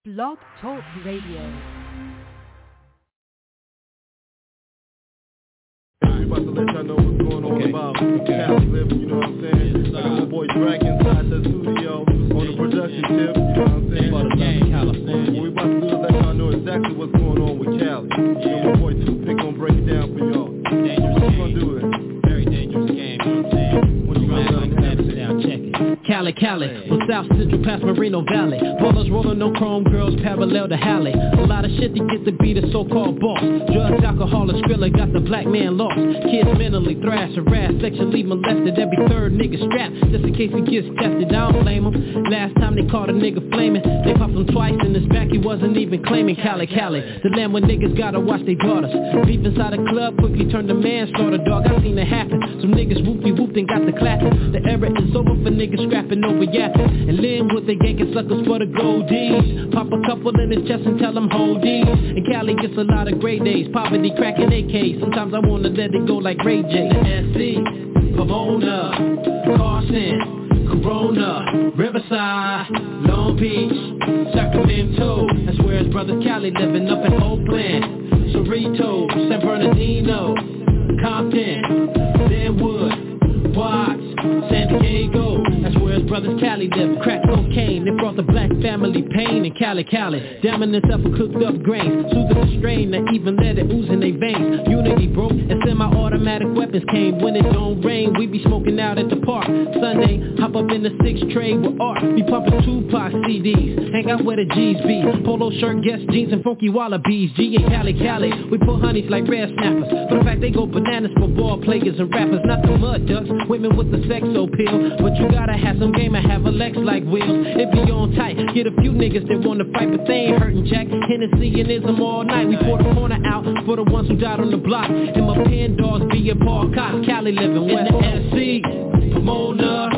Blog Talk Radio. We about to let y'all know what's going on about Cali living, you know what I'm saying? I got my boy Drac inside the studio on the production tip, you know what I'm saying? About the game, California. What we about to do is let y'all know exactly what's going on with Cali. You know, my boy Toothpick gonna break it down for y'all. Dangerous so what you game. gonna do it? Very dangerous game, you know what I'm saying? What you gonna let them have it? Now check it. Cali, from South Central past Moreno Valley. Ballers rolling no chrome, girls parallel to Halle. A lot of shit to get to be the so-called boss. Drugs, alcohol, and Skrilla got the black man lost. Kids mentally thrashed, harassed, sexually molested. Every third nigga strapped, just in case he gets tested. I don't blame him. Last time they caught a nigga flaming, they popped him twice in his back, he wasn't even claiming. Cali, the land where niggas gotta watch their daughters. Beef inside a club quickly turned to manslaughter, dog. I seen it happen. Some niggas whooped and got the clapping. The era is over for niggas scrapping over yapping. And Linwood, they yanking suckers for the goldies. Pop a couple in his chest and tell them hold these. And Cali gets a lot of great days. Poverty cracking AKs. Sometimes I wanna let it go like Ray J. SC, Pomona, Carson, Corona, Riverside, Long Beach, Sacramento. That's where his brother Cali living up in Oakland, Cerritos, San Bernardino, Compton, Linwood, Watts, San Diego. That's where his brothers Cali live. Crack cocaine, they brought the black family pain in Cali. Damning themselves with cooked up grains, soothing the strain that even let it ooze in their veins. Unity broke and semi-automatic weapons came. When it don't rain, we be smoking out at the park. Sunday, hop up in the 6 tray with art. We pumping Tupac CDs, hang out where the G's be. Polo shirt, Guess jeans, and funky wallabies. G and Cali, we pull honeys like red snappers. For the fact they go bananas for ball players and rappers. Not the mud ducks, women with the sex appeal. But you gotta have some game and have a Lex like wheels. It be on tight, get a few niggas that wanna fight, but they ain't hurting Jack. Hennessy and ism all night. We pour the corner out for the ones who died on the block. And my pen dogs be in Paul Cox. Cali living West SC, Pomona,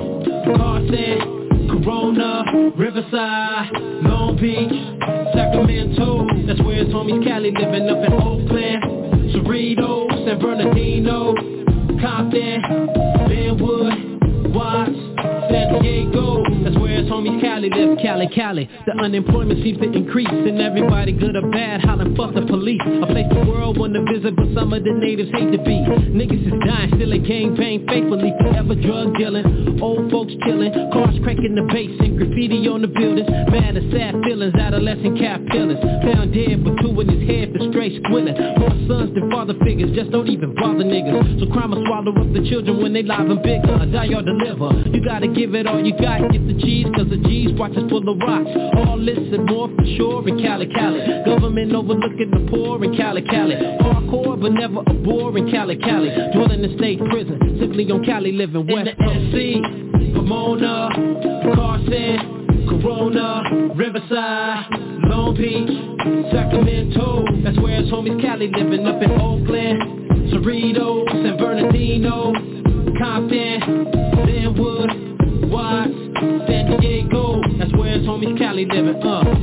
Carson, Corona, Riverside, Long Beach, Sacramento. That's where his homies Cali living up in Oakland, Cerritos, San Bernardino, Compton, Linwood, Watts, San Diego. That's where his homies Cali live. Cali. The unemployment seems to increase, and everybody good or bad hollering fuck the police. A place the world wanna visit, but some of the natives hate to be. Niggas is dying, still a gang bang faithfully. Forever drug dealing, old folks chilling, cars cranking the bass and graffiti on the buildings. Mad and sad feelings, adolescent caterpillars. Found dead with 2 in his head for straight squilling. More sons than father figures, just don't even bother niggas. So crime will swallow up the children when they live and bigger. Die or deliver, you gotta give it all you got. Get the G's, cause the G's watch is full of rocks. All this and more for sure in Cali. Government overlooking the poor in Cali. Hardcore but never a bore in Cali. Dwelling in state prison, simply on Cali living West Coast. SC, Pomona, Carson, Corona, Riverside, Long Beach, Sacramento. That's where his homies Cali living up in Oakland, Cerritos, San Bernardino, Compton, Linwood, Watts, San Diego. That's where his homies Cali living.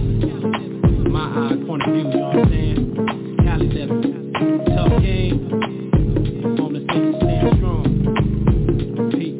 My point of view, you know what I'm saying? Cali living, tough game. On the stage, stand strong. Peace.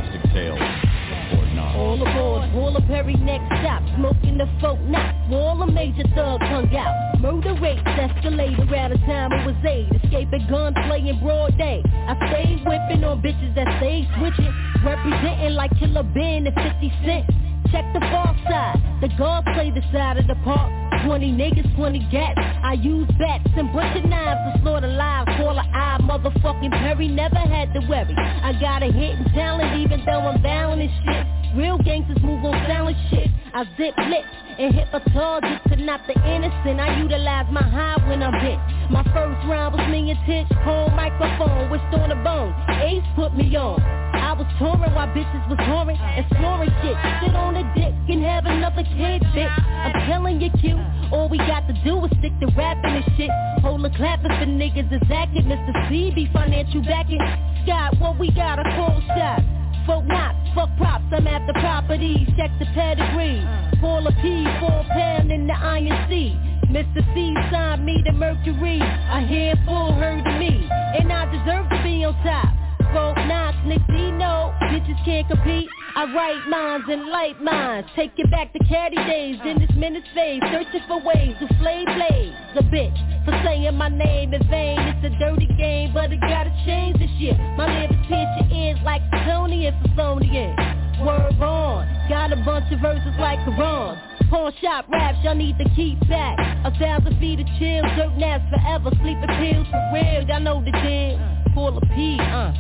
Perry next stop, smoking the folk knots. Wall 'em major thugs hung out. Murder rates escalate around the time it was 8. Escaping gunplay in broad day. I stay whipping on bitches that stay switching. Representing like Killer Ben and 50 Cent. Check the far side, the guards play the side of the park. 20 niggas, 20 gats. I use bats and butcher knives to slaughter lives. Call an eye, motherfucking Perry, never had to worry. I got a hidden talent even though I'm bowing and shit. Real gangsters move on silent shit. I zip lips and hit a target to not the innocent. I utilize my high when I'm hit. My first round was me and Titch, cold microphone, wished on the bone. Ace put me on. I was touring while bitches was touring, exploring shit. Sit on a dick and have another kid, bitch. I'm telling you, Q, all we got to do is stick to rapping and shit. Hold a clapping for niggas is acting. Mr. CB financial backing. Scott, what we got, a cold shot. Fuck knots, fuck props, I'm at the property. Check the pedigree. Paula P, 4 pound in the Iron Sea. Mr. C signed me to Mercury. A handful heard of me, and I deserve to be on top. Folk knocks, Nixie, no, bitches can't compete. I write minds and light minds. Take it back to caddy days in this minute's phase. Searching for ways to flay blades. A bitch for saying my name in vain. It's a dirty game, but it gotta change this year. My lyrics pierce your ears like Tony and Thessalonian. Word on, got a bunch of verses like Quran. Pawn shop raps, y'all need to keep back. 1,000 feet of chill, dirt naps forever. Sleeping pills for real, y'all know the deal. Full of P,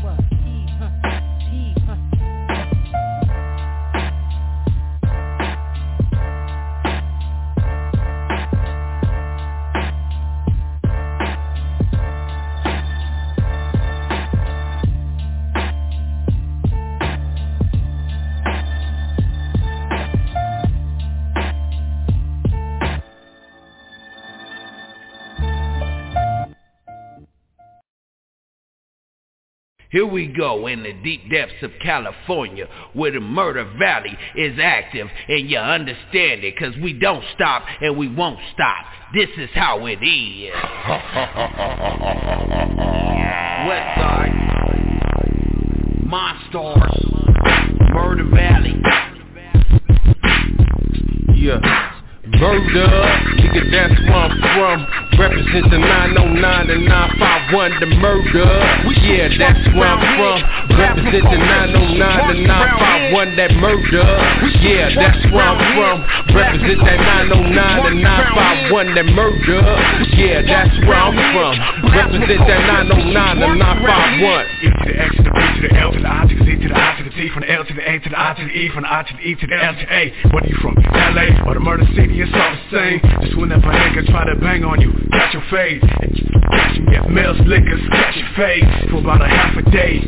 Here we go in the deep depths of California, where the murder valley is active, and you understand it, cause we don't stop and we won't stop. This is how it is. Westside, Monstars, Murder Valley. Yeah. Murder, nigga, that's where I'm from. Represent the 909 and 951, the murder. Yeah, that's where I'm from. Represent the 909 and 951, that murder. Yeah, that's where I'm from. Represent that 909 and 951, that murder. Yeah, that's where I'm from. Represent that 909 and 951. E to the X to the B to the L to the I to the Z to the I to the T, from the L to the A to the I to the E, from the I to the E to the L to the A. Whether you from LA or the murder city, it's all the same. Just whenever a nigga try to bang on you, catch your fade. Catch me at Mills Liquors, catch your fade for about a half a day.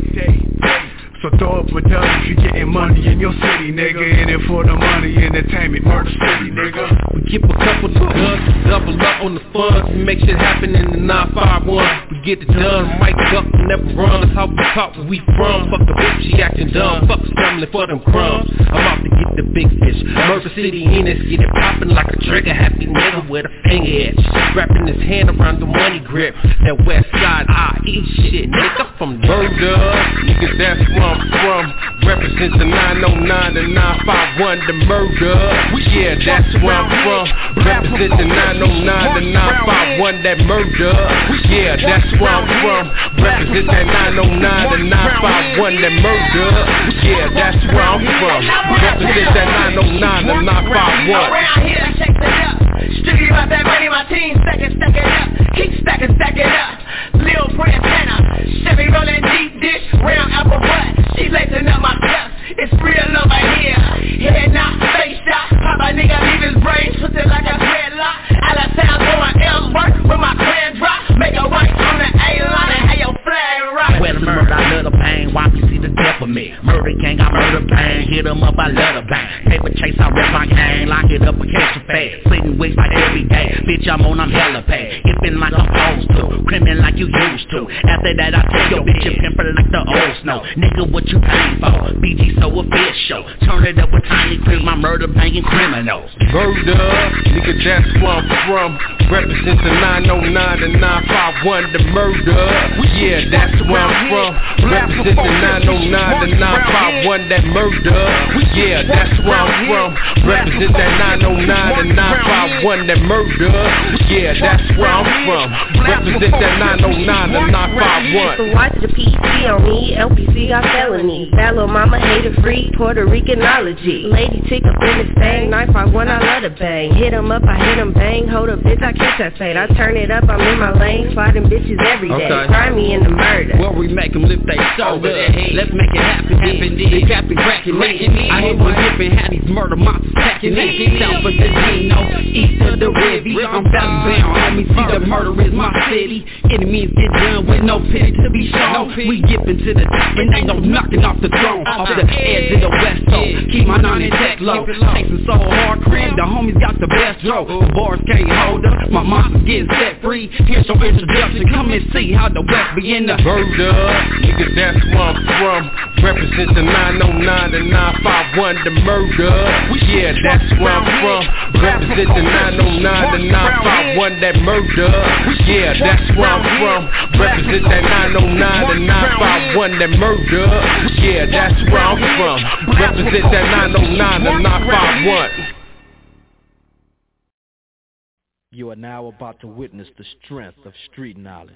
So throw up a dub if you getting money in your city, nigga. In it for the money, entertainment, murder city, nigga. We keep a couple of guns, double up on the funds, and make shit happen in the 951. We get it done, mic up, never run. That's how we talk where we from. Fuck the bitch, she acting dumb. Fuck the family for them crumbs. I'm out to get the big fish. Murder City in it, get it poppin' like a trigger. Happy nigga with a finger edge, wrapping his hand around the money grip. That west side, I eat shit, nigga, from murder. Nigga, that's where I'm from. Represent the 909 and 951, the murder. Yeah, that's where I'm from. Represent the 909 and 951, that murder. Yeah, that's where I'm from. Represent that 909 and 951, that murder. Yeah, that's where I'm from. Represent that 909 and 951. Around here, I shake it up. Strictly about that money, my team stacking up. Keep stacking up. Lil Brantana, Chevy rolling deep dish, round apple butt. She lacing up my cups. It's real over here. Head knock, face shot. Pop a nigga, leave his brain twisted like a dreadlock. Out of town, going M-work with my clan drop. Make a right on the A-line and have your flag rock. Well, the murder, I love the pain. Why you see the death of me? Murder gang, I murder pain. Hit 'em up, I love the bang. Paper chase, I rep my gang. Lock it up, I catch a fade. Sitting wigs like every day. Bitch, I'm on, I'm hella paid. It's like I'm supposed to. Crimin' like you used to. After that, I tell your bitch you pimpin' like the old snow. Nigga, what you paying for? BG so official. Turn it up with Tiny Crib, my murder banging criminals. Murder, nigga, that's where I'm from. Represent the 909 and 951, the murder. Yeah, that's where I'm from. Represent the 909 and 951. 951, that murder. Yeah, that's where I'm from. Represent that 909 and 951, that murder. Yeah, that's where I'm from. Represent that 909 and 951. So watch the PC on me, LPC got felonies. That little mama hater free, Puerto Ricanology. Lady tick up in this thing, 951, I let her bang. Hit 'em up, I hit 'em bang. Hold up, bitch, I catch that fade. I turn it up, I'm in my lane, sliding bitches every day. Try me in the murder. Well, we make 'em lift they shoulder. Let's make it happen, they got me cracking me. I hit one hip and had these murder monsters packing it. South of the Dino, east of the Rivy. I'm valley bound, homie, see the murder is my city. Enemies get done with no pity to be shown. We get into the top and ain't no knocking off the throne. Off the edge of the west coast, keep my 9 and tech low. Chasing so hard, crib, the homies got the best throw. The bars can't hold up, my monsters getting set free. Here's your introduction, come and see how the west be in the murder. Nigga, that's where I'm from. Represent the 909 and 951, the murder. Yeah, that's where I'm from. Represent the 909 and 951, that murder. Yeah, that's where I'm from. Represent that 909 and 951, that murder. Yeah, that's where I'm from. Represent that 909 and 951. You are now about to witness the strength of street knowledge.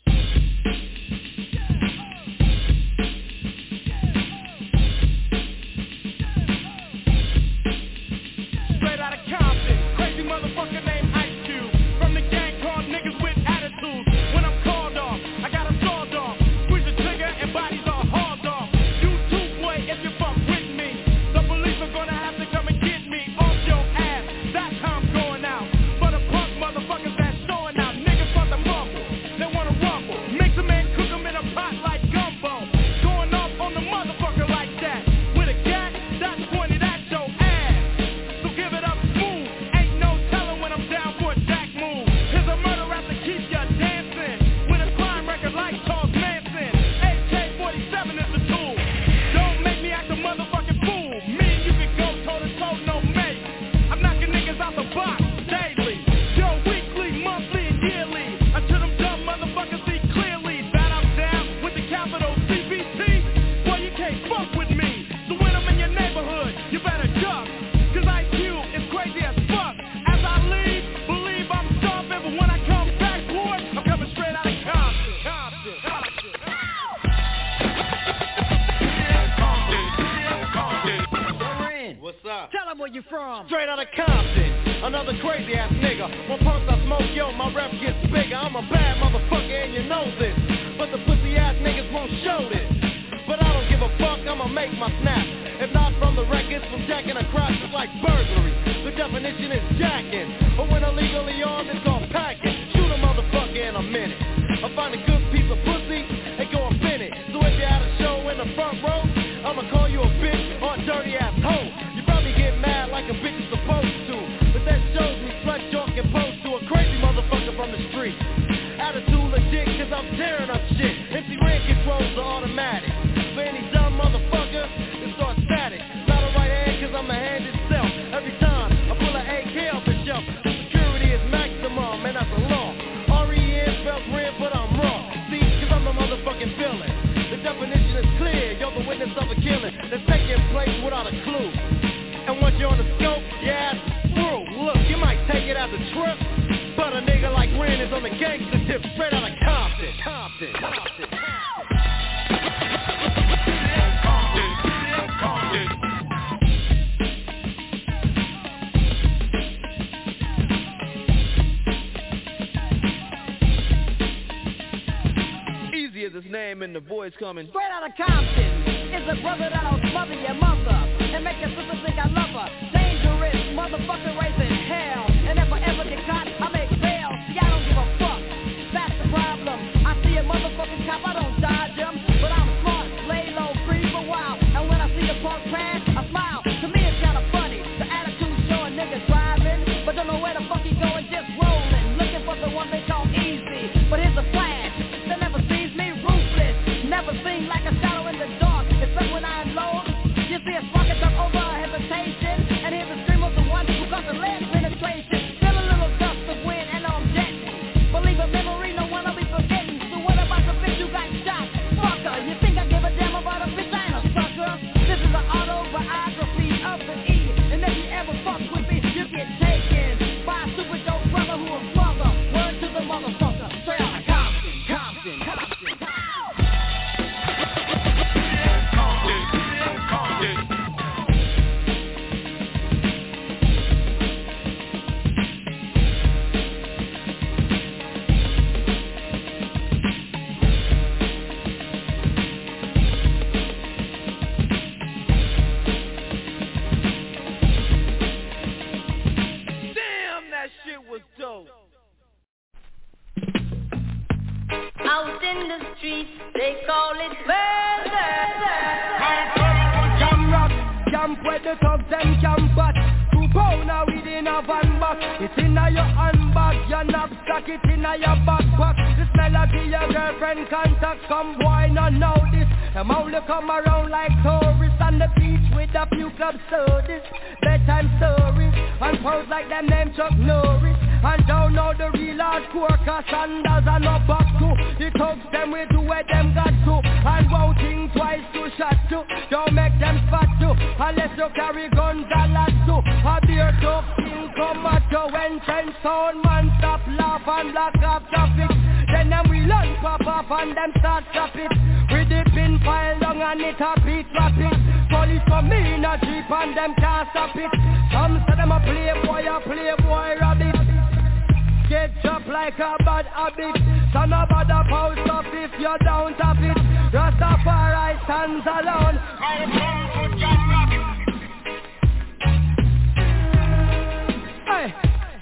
Straight out of Compton, crazy motherfucker named Ice Cube. From the gang called niggas with attitudes. When I'm called off, I got a sawed off. Squeeze the trigger and bodies are hauled off. You too, boy, if you fuck with me. The police are gonna have to come and get me off your ass. That's how I'm going out. For the punk motherfuckers that's showing out. Niggas want the mumble, they wanna rumble. Mix them and cook them in a pot like gumbo. Going off on the motherfucker like that. With a gat, that's pointed at your ass. So give it up smooth, ain't no telling when I'm down for a jack move. Here's a murder rap to keep ya dancing. With a crime record like Charles Manson. AK-47 is the tool. Don't make me act a motherfucking fool. Me and you can go toe to toe, no mate. I'm knocking niggas out the box daily. Yo, weekly, monthly, and yearly. Until them dumb motherfuckers see clearly that I'm down with the capital CBT. Boy, you can't fuck with me. So when I'm in your neighborhood, you better duck. Cause Ice Cube is crazy as fuck. As I leave, believe I'm stomping. But when I come back, boy, I'm coming straight out of Compton. What's up? Tell them where you from. Straight out of Compton, another crazy ass nigga. When punks I smoke, yo, my rep gets bigger. I'm a bad motherfucker and you know this. But the pussy ass niggas won't show this. But I don't give a fuck, I'ma make my snap. If not from the records, from jacking across, it's like burglary. The definition is jacking. Or when illegally armed, it's called packing. Shoot a motherfucker in a minute. I find a good piece of pussy and go and fin it. So if you had a show in the front row, I'ma call you a bitch or a dirty ass hoe. You probably get mad like a bitch is supposed to. But that shows me slut York and pose to a crazy motherfucker from the street. Attitude legit cause I'm tearing up shit. MC Ren controls the automatic. For any dumb motherfucker, it starts static. Not a right hand cause I'm the hand itself. Every time I pull an AK off the shelf, the security is maximum and that's a law. R-E-N spells red but I'm wrong. See, cause I'm the motherfucking villain. The definition is clear, you're the witness of a killing that's taking place without a clue. And once you're on the scope, your ass is through. Look, you might take it as a trip, but a nigga like Ren is on the gangster tip straight out of Compton. Easy as his name and the voice coming. Straight out of Compton is a brother that'll smother your mother and make your sister think I love her. Dangerous motherfucker raising hell. And if I ever get caught, I make bail. See, I don't give a fuck. That's the problem. I see a motherfucking cop, I don't dodge him. But I'm smart, lay low, creep a while. And when I see a punk pass, I smile. To me it's kinda funny. The attitude showing nigga driving, but don't know where the fuck he going, just rolling. Looking for the one they call easy. But here's a flash. They never sees me ruthless. Never seen like a shadow in the dark. Except when I unload. You see where the thugs them can bat. 2 pound now within a van back. It's inna your handbag, your knapsack, it inna your backpack. The smell of your girlfriend contact. Come boy, not know this. Them only come around like tourists on the beach with a few club sodas. Bedtime stories and pose like them name Chuck Norris. And don't know the real hardcore, cause Sanders are not back to. The thugs them way to where them got to. And won't think twice to shot to. Don't make them spot to. Unless you carry guns a lot to. A beer tough thing come at you. When trench sound man stop laugh and block off traffic. Then them we learn pop off and them start chop it. With the pin file long and it a beat rapid. Police come in a jeep and them can't stop it. Some say them a playboy rabbit. Get up like a bad habit. So no bother post up if you don't have it. Rastafari stands alone. Hey.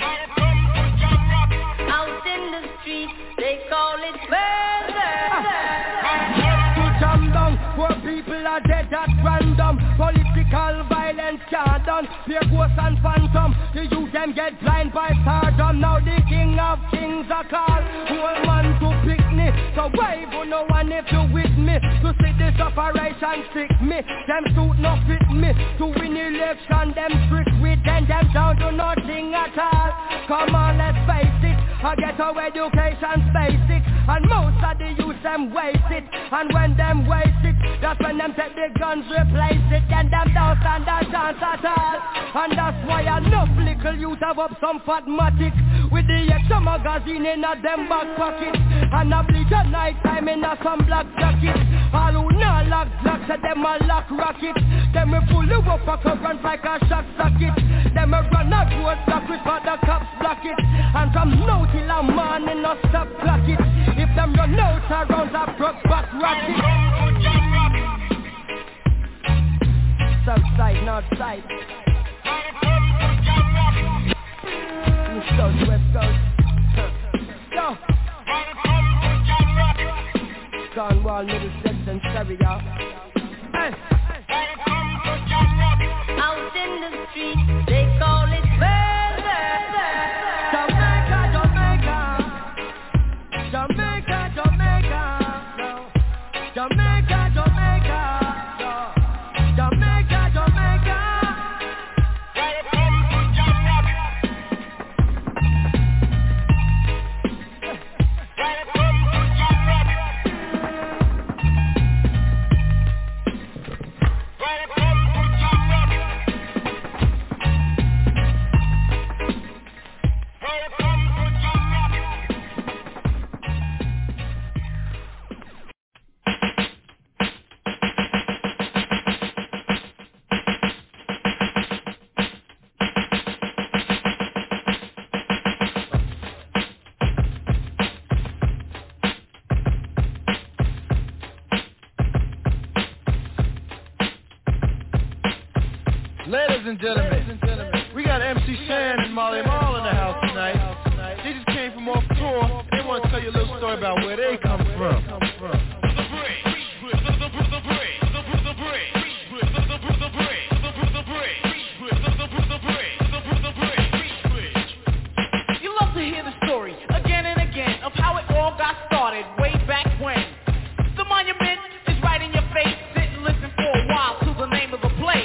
Out in the street, they call it murder. Jam down, poor people are dead at random. Political violence can't done. Fear ghosts and phantom. The youth them get blind by stardom. Now the king of kings are called. Whole man to pick me. So wave on no one if you with me. To see this operation stick me. Them suit not fit me. To win election them trick with them down to nothing at all. Come on, let's face it. I get our education's basic. And most of the youth them waste it. And when them waste it, that's when them take the guns replace it. Then them don't stand a chance at all. And that's why enough little youth have up some fatmatic. With the extra magazine in a them back pocket. And a bleach at night time in a some black jacket. All who not lock blocks at them a lock rocket. Them we pull you up a current like a shock socket. Them we run a road block with for the cops block it. And from now till a morning no stop clock it. If them run out around a broke back rocket. South side, north side. East coast, west coast. Go. Cornwall, Middlesex and Surrey, y'all. Hey. Out in the street, they call it murder. Jamaica, Jamaica. Jamaica, Jamaica. Jamaica, Jamaica. Jamaica, Jamaica. Ladies and gentlemen, we got MC Shan and Molly Mall in the house tonight. They just came from off tour. They want to tell you a little story about where they come from. You love to hear the story again and again of how it all got started way back when. The monument is right in your face. Sit and listen for a while to the name of the place.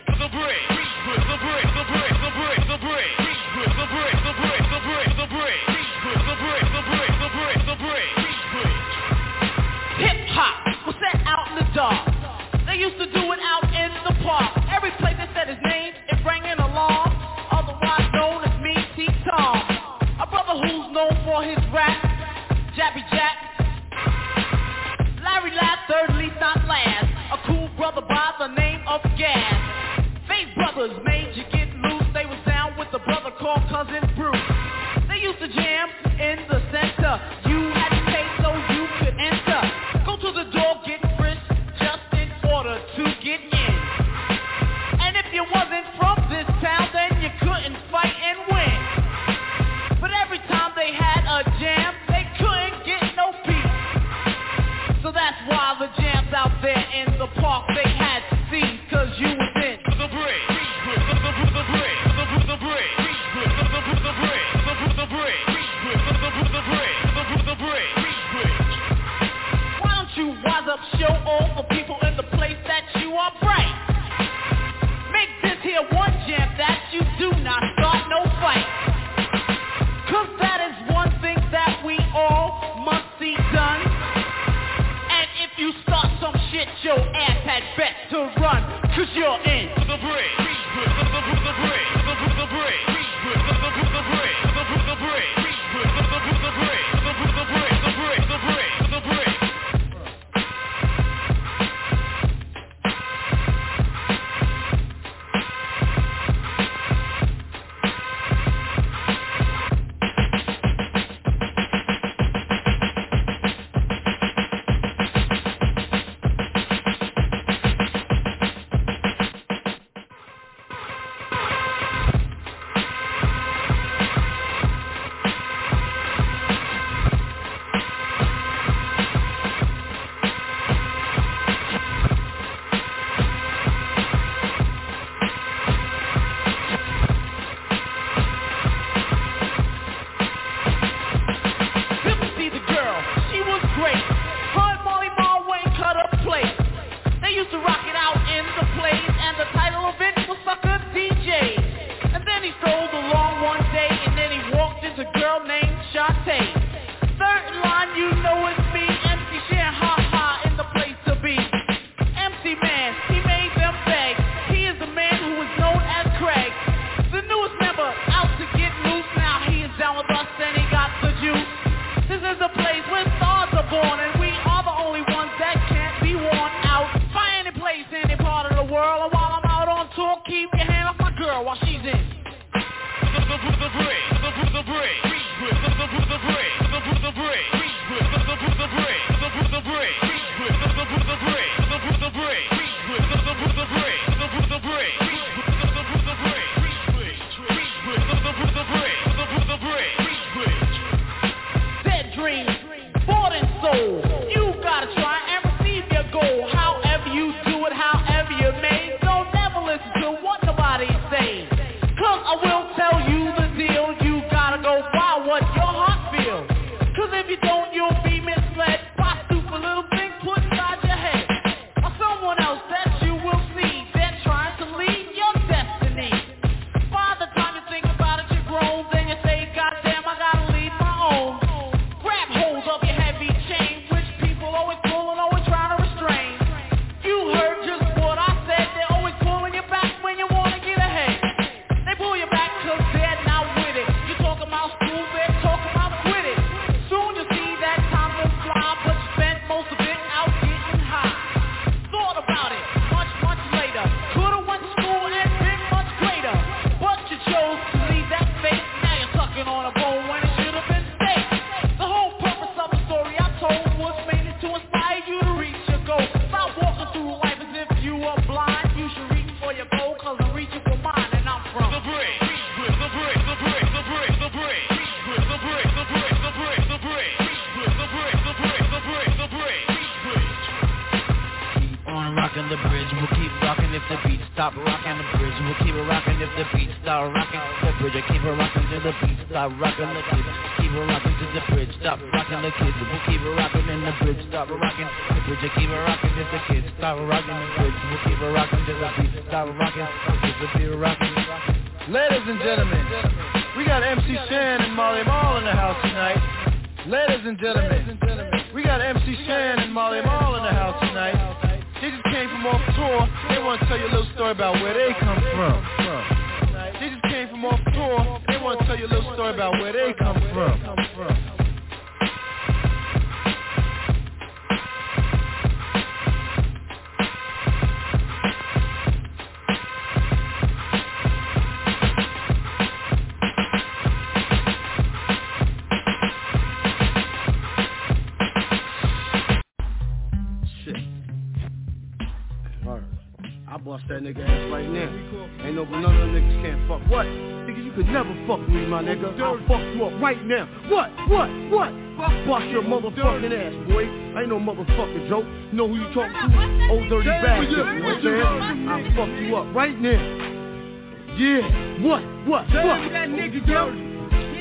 Hip-hop was set out in the dark. They used to do it out in the park. Every place they said his name, it rang an alarm. Otherwise known as me, T-Tom. A brother who's known for his rap, Jabby Jack. Larry Ladd, third least not last. A cool brother by the name of Gas. Fate brothers made you get loose. They was down with the brother called Cousin Bruce. They used to jam in the center. You had to pay so you could enter. Go to the door, get frisked, just in order to get in. And if you wasn't from this town, then you couldn't fight and win. But every time they had a jam, they couldn't get no peace. So that's why the jams out there in the park they had to see, cause you was in the break. cause you're in the break. Ladies and gentlemen, we got MC Shan and Marley Marl in the house tonight. Ladies and gentlemen, we got MC Shan and Marley Marl in the house tonight. They just came from off tour. They want to tell you a little story about where they come from. They just came from off tour. They want to tell you a little story about where they come from. That nigga ass right now. Ain't no none of them niggas can't fuck. What? Nigga, you could never fuck with me, my nigga. I'll fuck you up right now. What? Bust your motherfucking ass, boy. I ain't no motherfucking joke. You know who you talking to? Old dirty bastard. You know what I'm saying? I'll fuck you up right now. Yeah. What? That nigga dirty. He ain't saying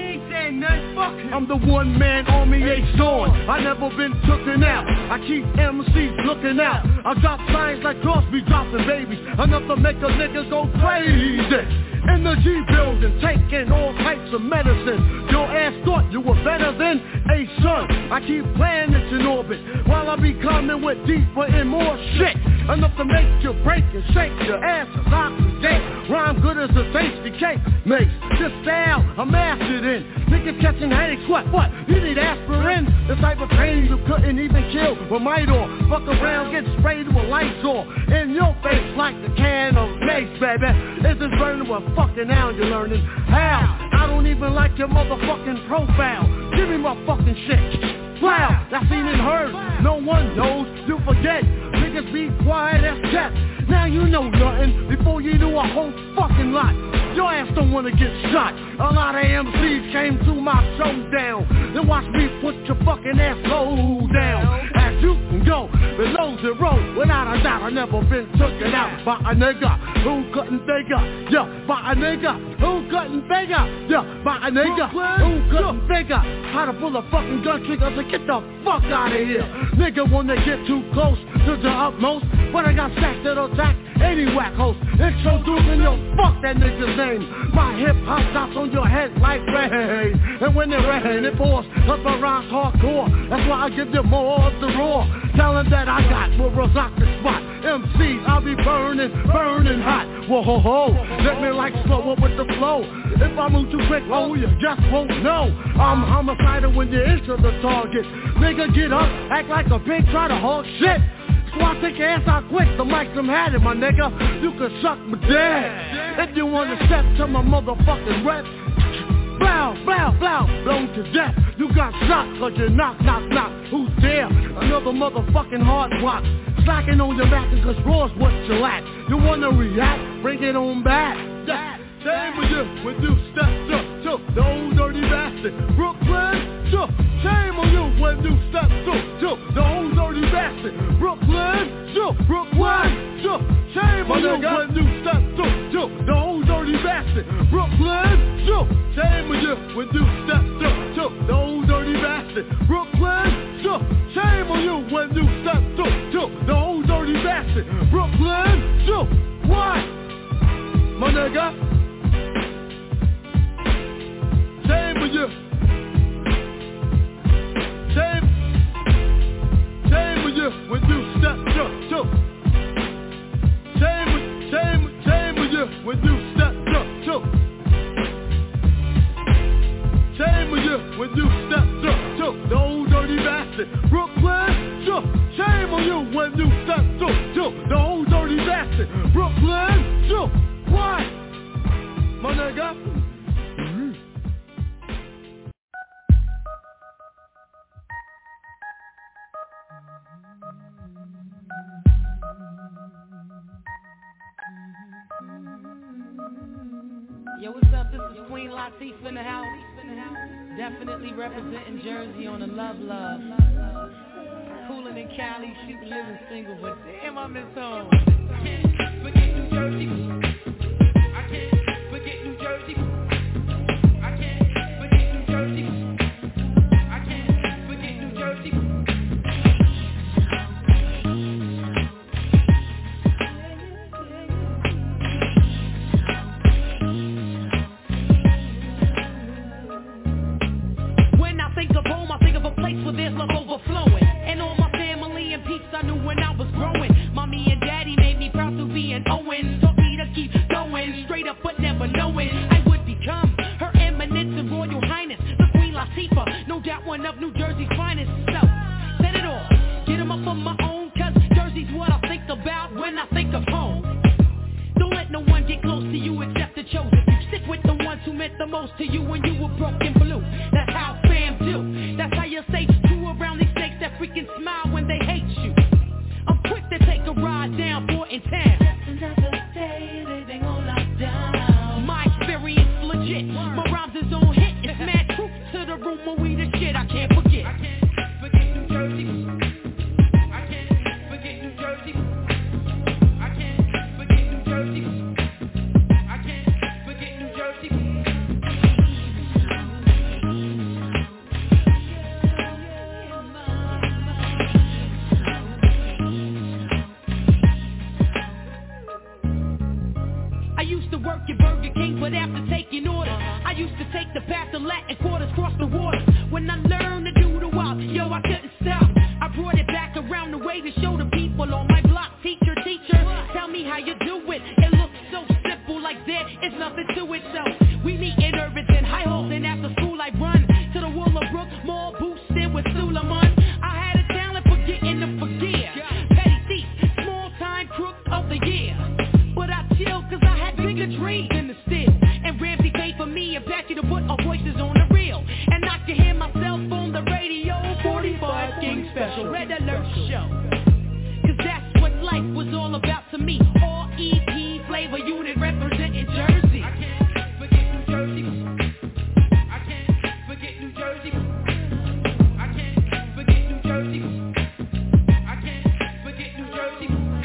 I'm the one man army, Ace on. I never been tooken out. I keep MCs looking out. I drop signs like Crosby dropping babies, enough to make a nigga go crazy. In the G building, taking all types of medicine. Your ass thought you were better than a son. I keep planets in orbit while I be coming with deeper and more shit. Enough to make you break and shake your ass as oxygen. Rhyme good as a tasty cake makes. This style I'm mastered in. Niggas catching headaches, what? You need aspirin? The type of pain you couldn't even kill with Midor. Fuck around, get sprayed with Lysol in your face like a can of mace, baby. Is this burning with fucking now you're learning how? I don't even like your motherfucking profile. Give me my fucking shit. Wow, that's seen and heard. No one knows, you forget. Niggas be quiet as death. Now you know nothing before you do a whole fucking lot. Your ass don't wanna get shot. A lot of MCs came to my showdown. Then watch me put your fucking ass low down. As you can go below zero, without a doubt I never been taken out by a nigga who couldn't figure. Yeah, by a nigga who couldn't figure. Yeah, by a nigga who couldn't figure how to pull a fucking gun trigger to get the fuck out of here. Nigga wanna get too close to the utmost, but I got stacks that'll attack any whack host. Introducing yo, fuck that nigga's name. My hip hop drops on your head like rain, and when it rain, it pours up around hardcore. That's why I give you more of the raw talent that I got. Will rock the spot. MCs, I'll be burning hot. Whoa ho ho, let me like slow up with the flow. If I move too quick, oh you just won't know. I'm homicidal when you enter the target. Nigga get up, act like a pig, try to hog shit. So I take your ass out quick, the mic some had it, my nigga. You can suck my dick. If you wanna step to my motherfucking rep, blow, blow, blow, blown to death. You got shot cause you knock. Who's there? Another motherfucking hard rock. Slacking on your back cause raw's what you lack. You wanna react? Bring it on back. Same with you when you step to the old dirty bastard. Brooklyn, shame on you when you step to the old dirty bastard. Brooklyn, shame on you when you step to the old dirty bastard. Brooklyn, shame on you when you step to the old dirty bastard. Brooklyn, shame on you when you step to the old dirty bastard. Brooklyn, what? My nigga. Shame with you. Shame with you when you step to. Shame with you when you step to. Shame with you when you step to the old dirty bastard. Brooklyn, shame on you when you step to the old dirty bastard. Brooklyn, what? My nigga. Yo, what's up? This is Queen Latifah in the house. Definitely representing Jersey on the love. Coolin' in Cali, shooting living single, but damn, I miss home. I can't forget New Jersey. I can't forget New Jersey. I can't forget New Jersey. I can't forget New Jersey. Where there's love overflowing, and all my family and peeps I knew when I was growing. Mommy and daddy made me proud to be an Owen. Taught me to keep going, straight up but never knowing I would become her eminence and royal highness, the Queen Latifah, no doubt one of New Jersey's finest. So, set it off, get them up on my own, cause Jersey's what I think about when I think of home. Don't let no one get close to you except the chosen. Stick with the ones who meant the most to you when you were broken blue. That's how fam do. That's how you say true around these snakes that freaking smile when they hate you. I'm quick to take a ride down Borton Town. My experience legit. My rhymes is on hit. It's mad truth to the room when we the shit I can't forget. I can't forget New Jersey. I can't forget New Jersey. I can't forget New Jersey. I can't forget New Jersey. used to work at Burger King, but after taking orders, I used to take the path to Latin quarters, cross the water. When I learned to do the walk, yo, I couldn't stop. I brought it back around the way to show the people on my block. Teacher, tell me how you do it. It looks so simple, like there is nothing to it. So we meet in Irvington, High Holden. After school I run to the Willowbrook Mall, boosted with Suleiman. I had a talent for getting to forgive. Petty thief, small time crook of the year. But I chill cause I had bigger dreams than the steal. And Ramsey paid for me and Patsy to put our voices on the reel. And I can hear myself on the radio. 45 King Special, Red Alert Show. Cause that's what life was all about to me. All EP flavor unit representing Jersey. I can't forget New Jersey. I can't forget New Jersey. I can't forget New Jersey. I can't forget New Jersey.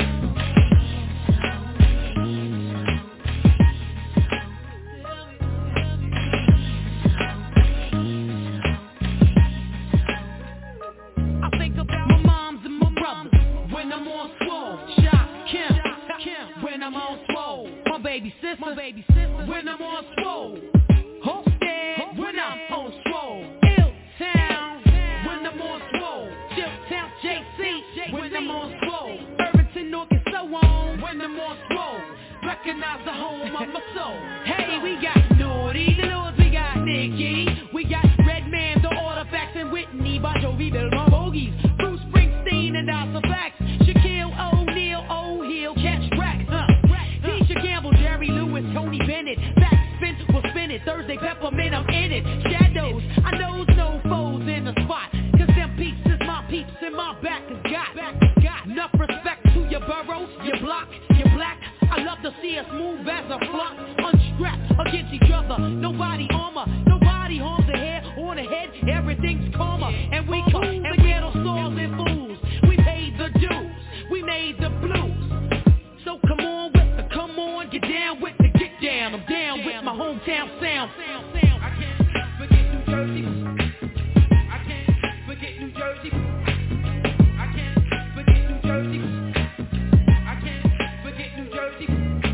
I think about my moms and my brothers when I'm on swole. Shot Kim when I'm on swole. My baby sister when I'm on swole. Hosted when I'm on swole. Ill-Town when I'm on swole. Chilltown JC when I'm on swole. Irvington, North and so on when I'm on swole. Recognize the home of my soul. Hey, we got Naughty, the Lords, we got Nicki. We got Redman, the Artifacts, and Whitney, Bon Jovi, Bill my bogies. Bruce Springsteen and Asa Facts. Shaquille O'Neal, O'Hill, catch racks, Tisha Campbell, Jerry Lewis, Tony Bennett. Backspin, will spin it. Thursday Peppermint, I'm in it. Shadows, I knows no foes in the spot. Cause them peeps is my peeps and my back has got enough respect to your boroughs, your block, your black. I love to see us move as a flock, unstrapped against each other. Nobody armor, nobody harms the hair or the head. Everything's calmer, and we come and we're those stars and fools. We paid the dues, we made the blues. So come on, get down with the get down. I'm down with my hometown sound. I can't forget New Jersey. I can't forget New Jersey. I can't forget New Jersey. I can't forget New Jersey.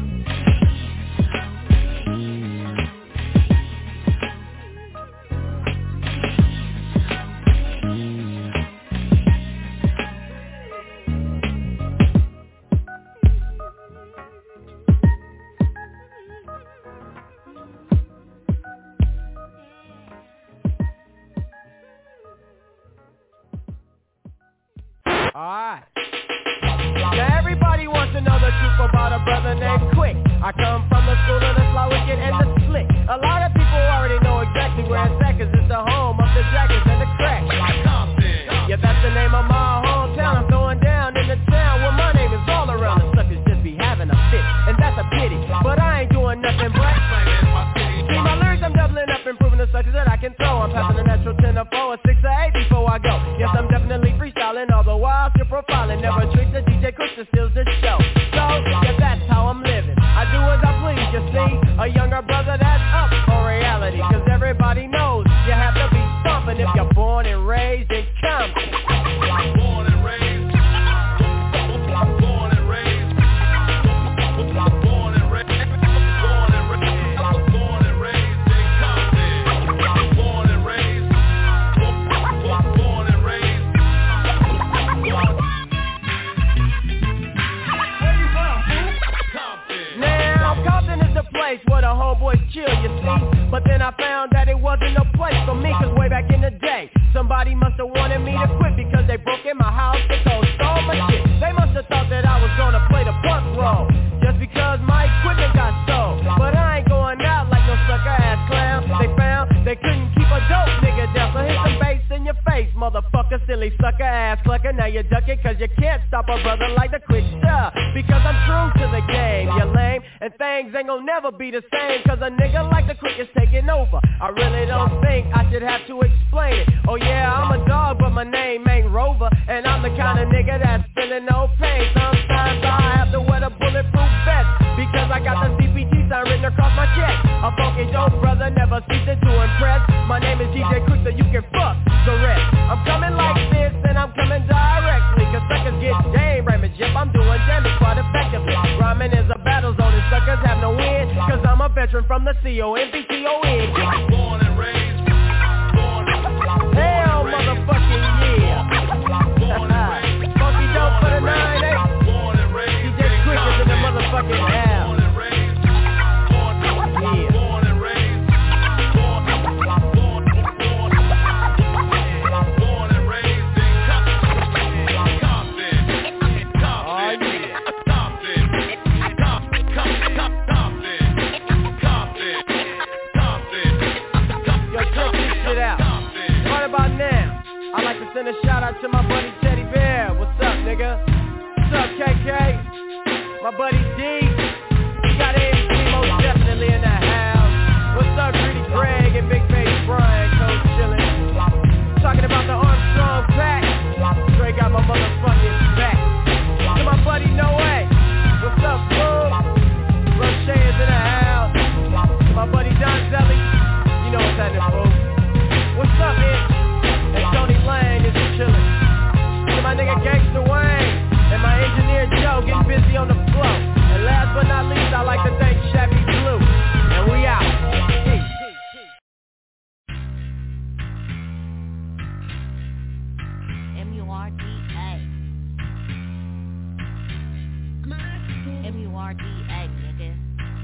Alright. Now everybody wants to know the truth about a brother named Quick. I come from the school of the sly wicked and the slick. A lot of people already know exactly where it's at, cause it's the home of the jackets and the crack. Yeah, that's the name of my hometown. I'm throwing down in the town where my name is all around. The suckers just be having a fit, and that's a pity. But I ain't doing nothing but see my lyrics, I'm doubling up, improving the suckers that I can throw. I'm passing a natural 10 or 4 or 6 or 8 before I go. Yes, I'm definitely freestyling, all the while still profiling. Never trick the DJ Quick that steals the show. So, yeah, that's how I'm living. I do as I please, you see. A younger brother that's up for reality. Cause everybody knows you have to be stomping if you're born and raised in Compton. Born and raised. Born and raised. Born and raised. Born and raised. Born and raised in Compton. Born and raised. Born and raised. Now, Compton is the place where the homeboys chill, you see. But then I found that it wasn't a place for me, cause way back in the day, somebody must have wanted me to quit because they broke in my house and stole my shit. They must have thought that I was gonna play the punk role, just because my equipment got stole. But I ain't going out like no sucker ass clown. They found they couldn't keep a dope nigga down, so hit some bass in your face, motherfucker, silly sucker ass clucker. Now you're ducking cause you can't stop a brother like the Quick stuff. Because I'm true to the game, you lame, and things ain't gonna never be the same, cause a nigga like the Quick is taking over. I really don't think I should have to explain it. Oh yeah, I'm a dog, but my name ain't Rover, and I'm the kind of nigga that's feeling no pain. Sometimes I have to wear the bulletproof vest, because I got the CPT sign written across my chest. A funky dope brother never ceases to impress. My name is DJ Quick, so you can fuck the rest. I'm coming like this, and I'm coming directly, cause suckers get game ramage. Yep, I'm doing damage quite effectively. Rhyming is a battle zone, and suckers have no win, veteran from the C-O-M-B-T-O-N. Born and raised. Hell motherfucking yeah. Funky dope for the 9, eh? DJ Quick is in the motherfucking house. Send a shout out to my buddy Teddy Bear. What's up, nigga? What's up, KK? My buddy D. We got AMC most definitely in the house. What's up, Greedy Greg and Big Baby Brian? Coach chillin'. Talking about the Armstrong pack. Straight got my motherfucking back. To my buddy Noe. What's up, boo? Roche is in the house. To my buddy Don Zelly. You know what's happening, boo. What's up, man? And Tony Lang is chillin'. To my nigga Gangsta Wayne and my engineer Joe getting busy on the floor. And last but not least, I like to thank Chevy Blue. And we out. Peace. M-U-R-D-A. M-U-R-D-A, nigga.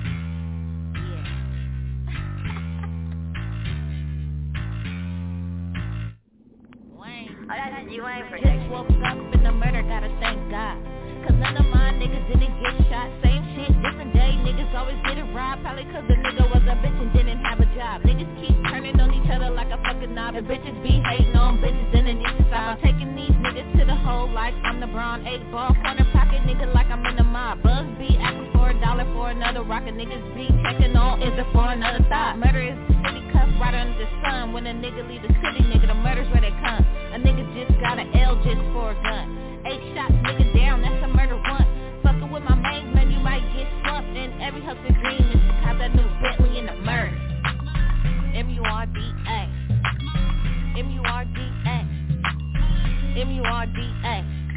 You ain't just woke up in the murder, gotta thank God. Cause none of my niggas didn't get shot. Same shit, different day, niggas always get it robbed. Probably cause the nigga was a bitch and didn't have a job. Niggas keep turning on each other like a fucking knob. And bitches be hating on bitches, then it needs to stop. I'm taking these niggas to the hole like I'm the Braun 8-ball corner pocket nigga like I'm in the mob. Bugs be asking for $1 for another rocket. Niggas be checking on, is it for another thought? Murder is the city cuff right under the sun. When a nigga leave the city, nigga, the murder's where they come. A nigga just got an L just for a gun. 8 shots, nigga down, that's a murder one. Fucking with my main man, you might get slumped. And every hustle dream is to cop that new Bentley in the murder. M-U-R-D-A. M-U-R-D-A. M-U-R-D-A.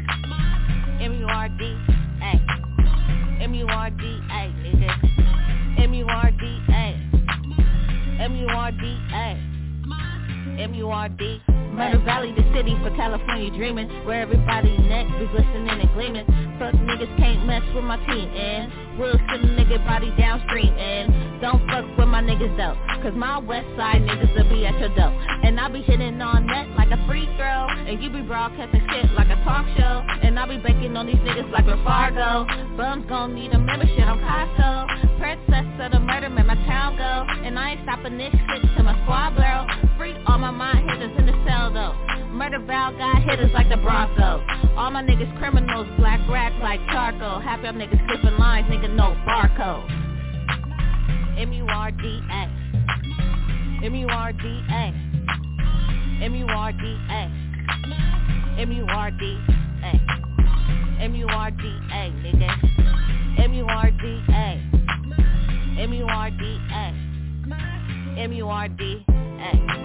M-U-R-D-A. M-U-R-D-A, nigga. M-U-R-D-A. M-U-R-D-A. M-U-R-D. Murder Valley, the city for California dreaming, where everybody neck be glistening and gleaming. Fuck niggas can't mess with my team, and we'll send a nigga body downstream, and don't fuck with my niggas though, cause my west side niggas will be at your door. And I be hitting on net like a free throw, and you be broadcasting shit like a talk show, and I be banking on these niggas like a Fargo. Bums gon' need a membership on Costco. Princess of the murder, man, my town go, and I ain't stopping this shit till my squad blow. Free all my mind hitters in the cell though. Murder Val got hitters like the Broncos. All my niggas criminals, black rats like charcoal. Half y'all niggas clipping lines, nigga no barcode. M-U-R-D-A. M-U-R-D-A. M-U-R-D-A. M-U-R-D-A. M-U-R-D-A, nigga. M-U-R-D-A. M-U-R-D-A. M-U-R-D-A.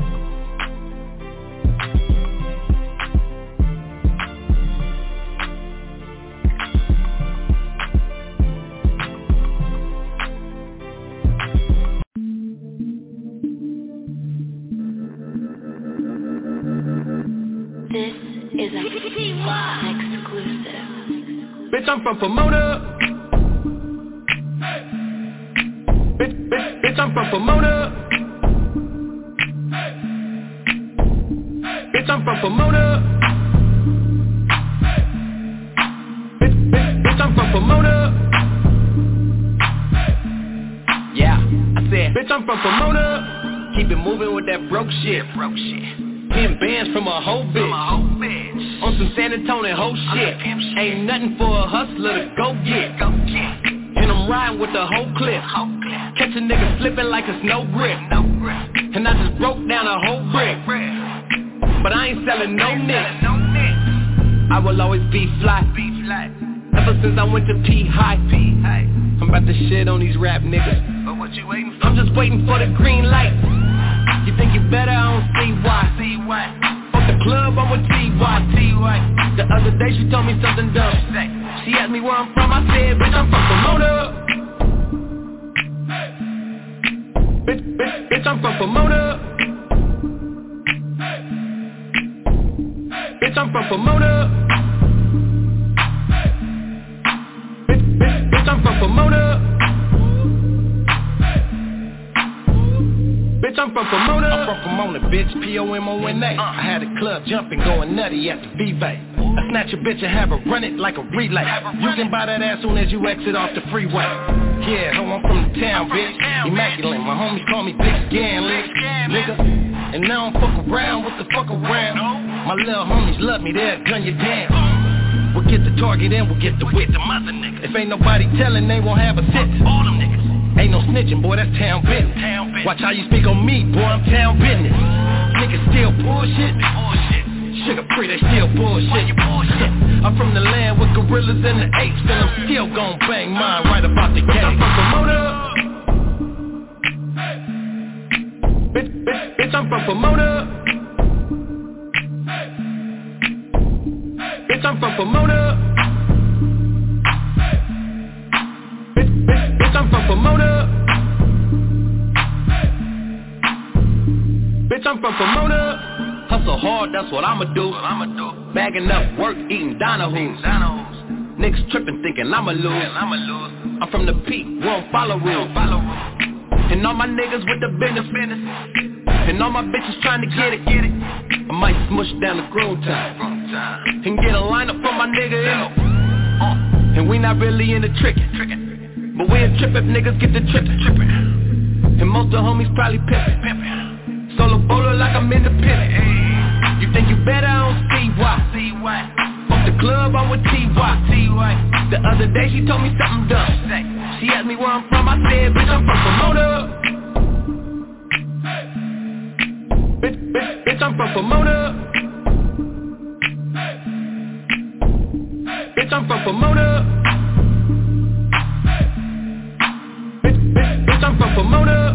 This is a exclusive. Bitch, I'm from Pomona. Bitch, I'm from Pomona. Bitch, I'm from Pomona. Bitch, I'm from Pomona. Yeah, I said, bitch, I'm from Pomona. Keep it moving with that broke shit. 10 bands from a whole bitch. On some San Antonio whole shit. Ain't nothing for a hustler to go get. And I'm riding with the whole clip. Catch a nigga flipping like a snow grip. And I just broke down a whole brick. But I ain't selling no nicks. I will always be fly. Ever since I went to P-High. I'm about to shit on these rap niggas. But what you waiting for? I'm just waiting for the green light. You think you better? I don't see why. Fuck the club, I'm with T.Y. The other day she told me something dumb. She asked me where I'm from, I said, bitch, I'm from Pomona. from Pomona. Bitch, I'm from Pomona. Bitch, I'm from Pomona. Bitch, I'm from Pomona. I'm from Pomona, bitch, P-O-M-O-N-A. I had a club jumping, going nutty at the V-Bay. I snatch a bitch and have her run it like a relay. You can buy that ass soon as you exit off the freeway. Yeah, ho, I'm from the town, bitch. Immaculate, my homies call me Big Scanley, nigga. And now I'm fuck around, what the fuck around? My little homies love me, they'll gun you down. We'll get the target and we'll get the whip. Them other niggas, if ain't nobody telling, they won't have a sit. All them niggas. Ain't no snitching, boy, that's town business. Watch how you speak on me, boy, I'm town business. Niggas still bullshit. Sugar free, they still bullshit. I'm from the land with gorillas and the apes, and I'm still gon' bang mine right about the gate. I'm from Pomona. Bitch, I'm from Pomona. Bitch, I'm from Pomona. Bitch, I'm from Pomona. Bitch, I'm from Pomona. Hustle hard, that's what I'ma do. Bagging up work, eating Donahue's. Niggas tripping, thinking I'ma lose. I'm from the peak, won't follow rules. And all my niggas with the business. And all my bitches trying to get it. I might smush down the groom time and get a lineup for my nigga in it. And we not really into tricking, but we'll trip if niggas get the trippin'. And most of the homies probably pimpin'. Solo bowler like I'm independent. You think you better, I don't see why. Fuck the club, I'm with T.Y. The other day she told me something dumb. She asked me where I'm from, I said, bitch, I'm from Pomona. Bitch, I'm from Pomona. Bitch, I'm from Pomona. Bitch, I'm from Pomona.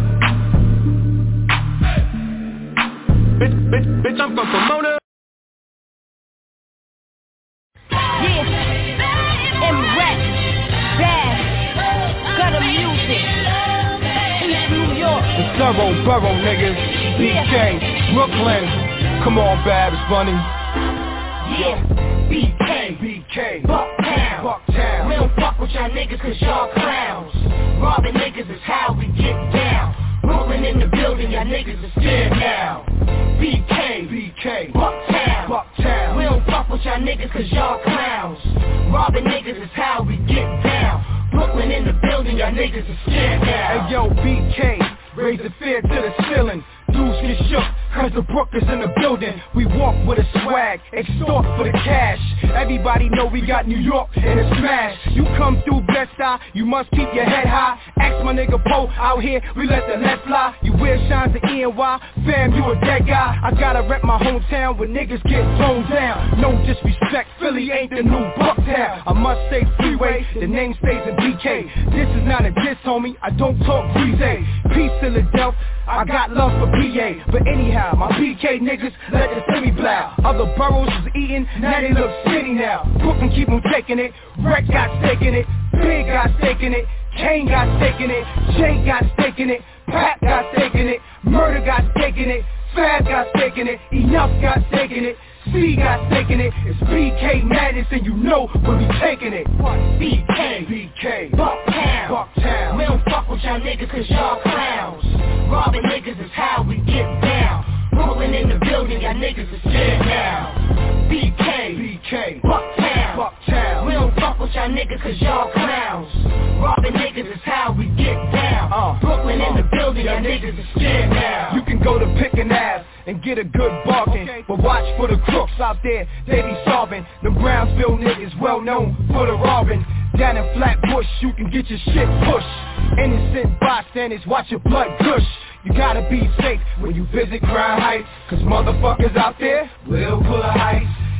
Bitch, I'm from Pomona. Yeah, and rap, bad, gutter music, East New York. The Thorough Borough niggas, BK, Brooklyn. Come on, Babs Bunny. Yeah, BK, Bucktown. We don't fuck with y'all niggas cause y'all clowns. Robbing niggas is how we get down. Rolling in the building, y'all niggas is scared now. BK, Bucktown. We don't fuck with y'all niggas cause y'all clowns. Robbing niggas is how we get down. Brooklyn in the building, y'all niggas is scared now. Hey yo, BK, raise the fear to the ceiling. Dudes get shook, cause the Brook is in the building. We walk with a swag, extort for the cash. Everybody know we got New York in a smash. You come through Bed-Stuy, you must keep your head high. Ask my nigga Poe, out here, we let the left fly. You wear shines to E&Y, fam, you a dead guy. I gotta rep my hometown where niggas get thrown down. No disrespect, Philly ain't the new Bucktown. I must say freeway, the name stays in BK. This is not a diss, homie, I don't talk breezy. Peace, Philadelphia, I got love for PA. But anyhow, my BK niggas let the semi blow. Other boroughs is eating, now they look skinny now. Brooklyn keep on taking it, Wreck got stake in it, Big got stake in it, Kane got stake in it, Jay got stake in it, Pat got stake in it, Murder got stake in it, Fab got stake in it, Enough got stake in it, C got stake in it. It's BK Madness and you know we'll be taking it. BK, Bucktown. We don't fuck with y'all niggas cause y'all clowns. Robbing niggas is how we get down. Rolling in the building, y'all niggas is scared now. BK, Bucktown. We don't fuck with y'all niggas cause y'all clowns. Robbing niggas is how we get down. Brooklyn in the building, y'all niggas is scared now. You can go to Pickin' Ave and get a good bargain, but watch for the crooks out there, they be solving. The Brownsville niggas well known for the robbing. Down in Flatbush, you can get your shit pushed. Innocent bystanders, watch your blood gush. You gotta be safe when you visit Crown Heights, cause motherfuckers out there will pull a heist.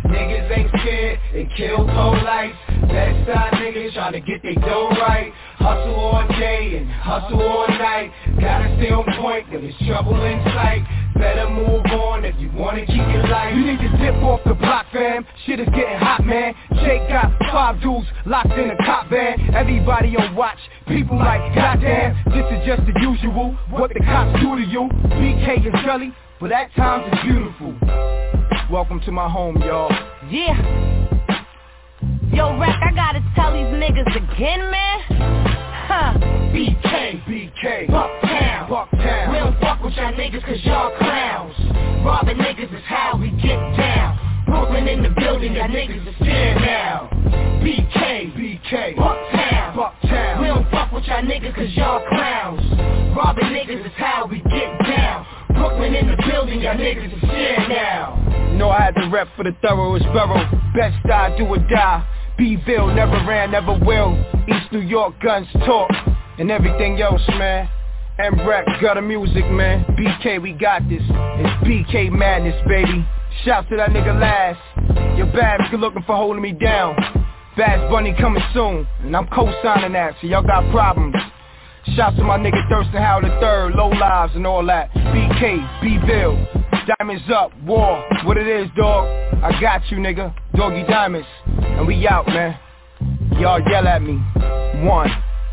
Niggas ain't scared, they kill police. Bed-Stuy niggas tryna get they dough right. Hustle all day and hustle all night. Gotta stay on point, cause there's trouble in sight. Better move on if you wanna keep your life. You need to dip off the block, fam. Shit is getting hot, man. Jake got 5 dudes locked in a cop van. Everybody on watch, people like, goddamn, this is just the usual. What the cops do to you. BK is gully, but at times it's beautiful. Welcome to my home, y'all. Yeah. Yo, Rack, I gotta tell these niggas again, man. Huh. BK, Bucktown. We don't fuck with y'all niggas cause y'all clowns. Robbing niggas is how we get down. Brooklyn in the building, y'all niggas is scared now. BK, Bucktown. We don't fuck with y'all niggas cause y'all clowns. Robbing niggas is how we get down. Brooklyn in the building, y'all niggas is scared now. You know I had to rep for the thoroughest borough. Bed-Stuy, do or die. B-Ville, never ran, never will. East New York, guns talk. And everything else, man. M-Rec, gutter music, man. BK, we got this. It's BK madness, baby. Shout to that nigga Last. Your bad good looking for holding me down. Fast Bunny coming soon. And I'm co-signing that, so y'all got problems. Shout to my nigga Thurston Howell III, Low Lives and all that. BK, B-Ville, Diamonds Up, War, what it is, dog. I got you, nigga, Doggy Diamonds. And we out, man. Y'all yell at me. 1.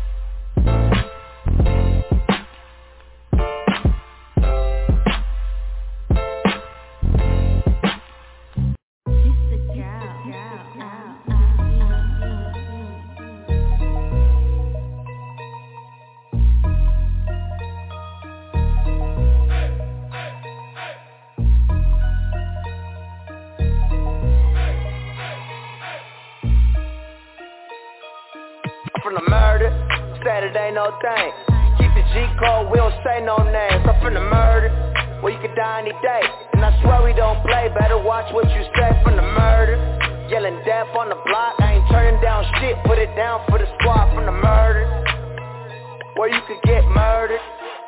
From the murder, Saturday no thing. Keep the G code, we don't say no names. I'm from the murder, where you can die any day. And I swear we don't play, better watch what you say. From the murder, yelling death on the block. I ain't turning down shit, put it down for the squad. From the murder, where you could get murdered.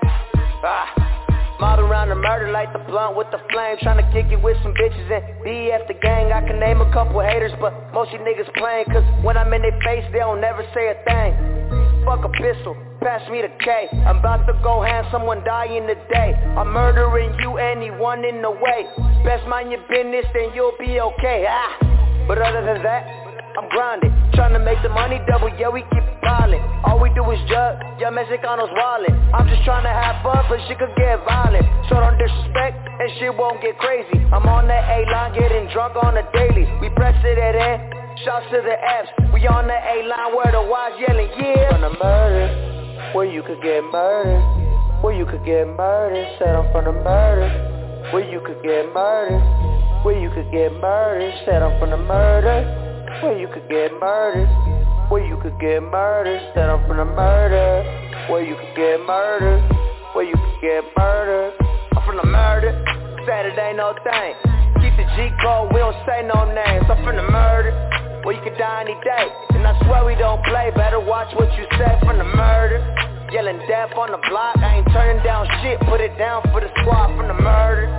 Mob around the murder, light the blunt with the flame. Tryna kick it with some bitches and BF the gang. I can name a couple haters, but most you niggas playing. Cause when I'm in their face, they don't never say a thing. Fuck a pistol, pass me the K. I'm about to go hand someone dying today. I'm murdering you, anyone in the way. Best mind your business, then you'll be okay. But other than that, I'm grinding, tryna make the money double, yeah we keep piling. All we do is jug, yeah Mexicanos wildin'. I'm just tryna have fun, but shit could get violent. So don't disrespect, and shit won't get crazy. I'm on that A-line, getting drunk on the daily. We press it at in, shouts to the F's. We on the A-line where the Y's yelling, yeah. From the murder, where you could get murdered. Where you could get murdered, said I'm from the murder. Where you could get murdered. Where you could get murdered, said I'm from the murder. Where you could get murdered, where you could get murdered, said I'm from the murder. Where you could get murdered, where you could get murdered. I'm from the murder, Saturday no thing. Keep the G code, we don't say no names. I'm from the murder, where you could die any day. And I swear we don't play, better watch what you say. From the murder, yelling death on the block. I ain't turning down shit, put it down for the squad. From the murder,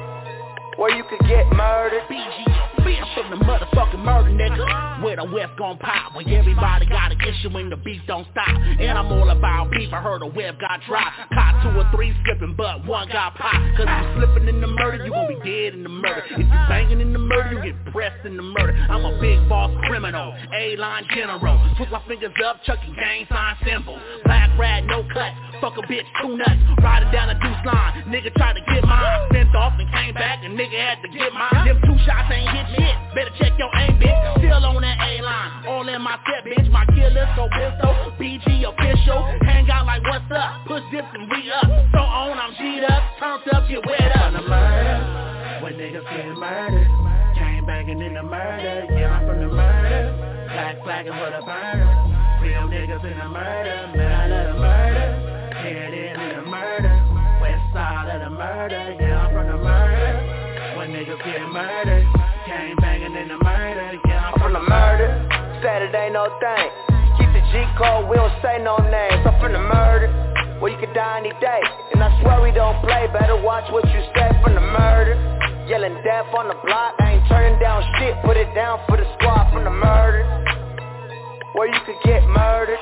where you could get murdered. I'm from the motherfucking murder, nigga. Where the whip gon' pop when everybody got an issue and the beef don't stop. And I'm all about beef, I heard a whip got dropped. Caught 2 or 3 slipping, but 1 got popped. Cause if you slipping in the murder, you gon' be dead in the murder. If you banging in the murder, you get pressed in the murder. I'm a big boss criminal, A-line general. Put my fingers up, chucking gang sign symbols. Black rat, no cut, fuck a bitch, 2 nuts. Riding down the deuce line, nigga tried to get mine. Spent off and came back, and nigga had to get mine. Them 2 shots ain't hit shit, better check your aim, bitch. Still on that A-line, all in my set, bitch. My killer, so pistol, BG official. Hang out like what's up, push this and we up. So on, I'm G'd up, turned up, get wet up. From the murder, when niggas get murdered. Came banging in the murder, yeah I'm from the murder. Black flagging for the burner. Real niggas in the murder, man I love the murder. Head in the murder, west side of the murder, yeah I'm from the murder. When niggas get murdered, came banging in the murder, yeah I'm from the murder. Saturday no thing. Keep the G code, we don't say no names. I'm from the murder, where you could die any day. And I swear we don't play, better watch what you say. From the murder, yelling death on the block. I ain't turning down shit, put it down for the squad from the murder, where you could get murdered.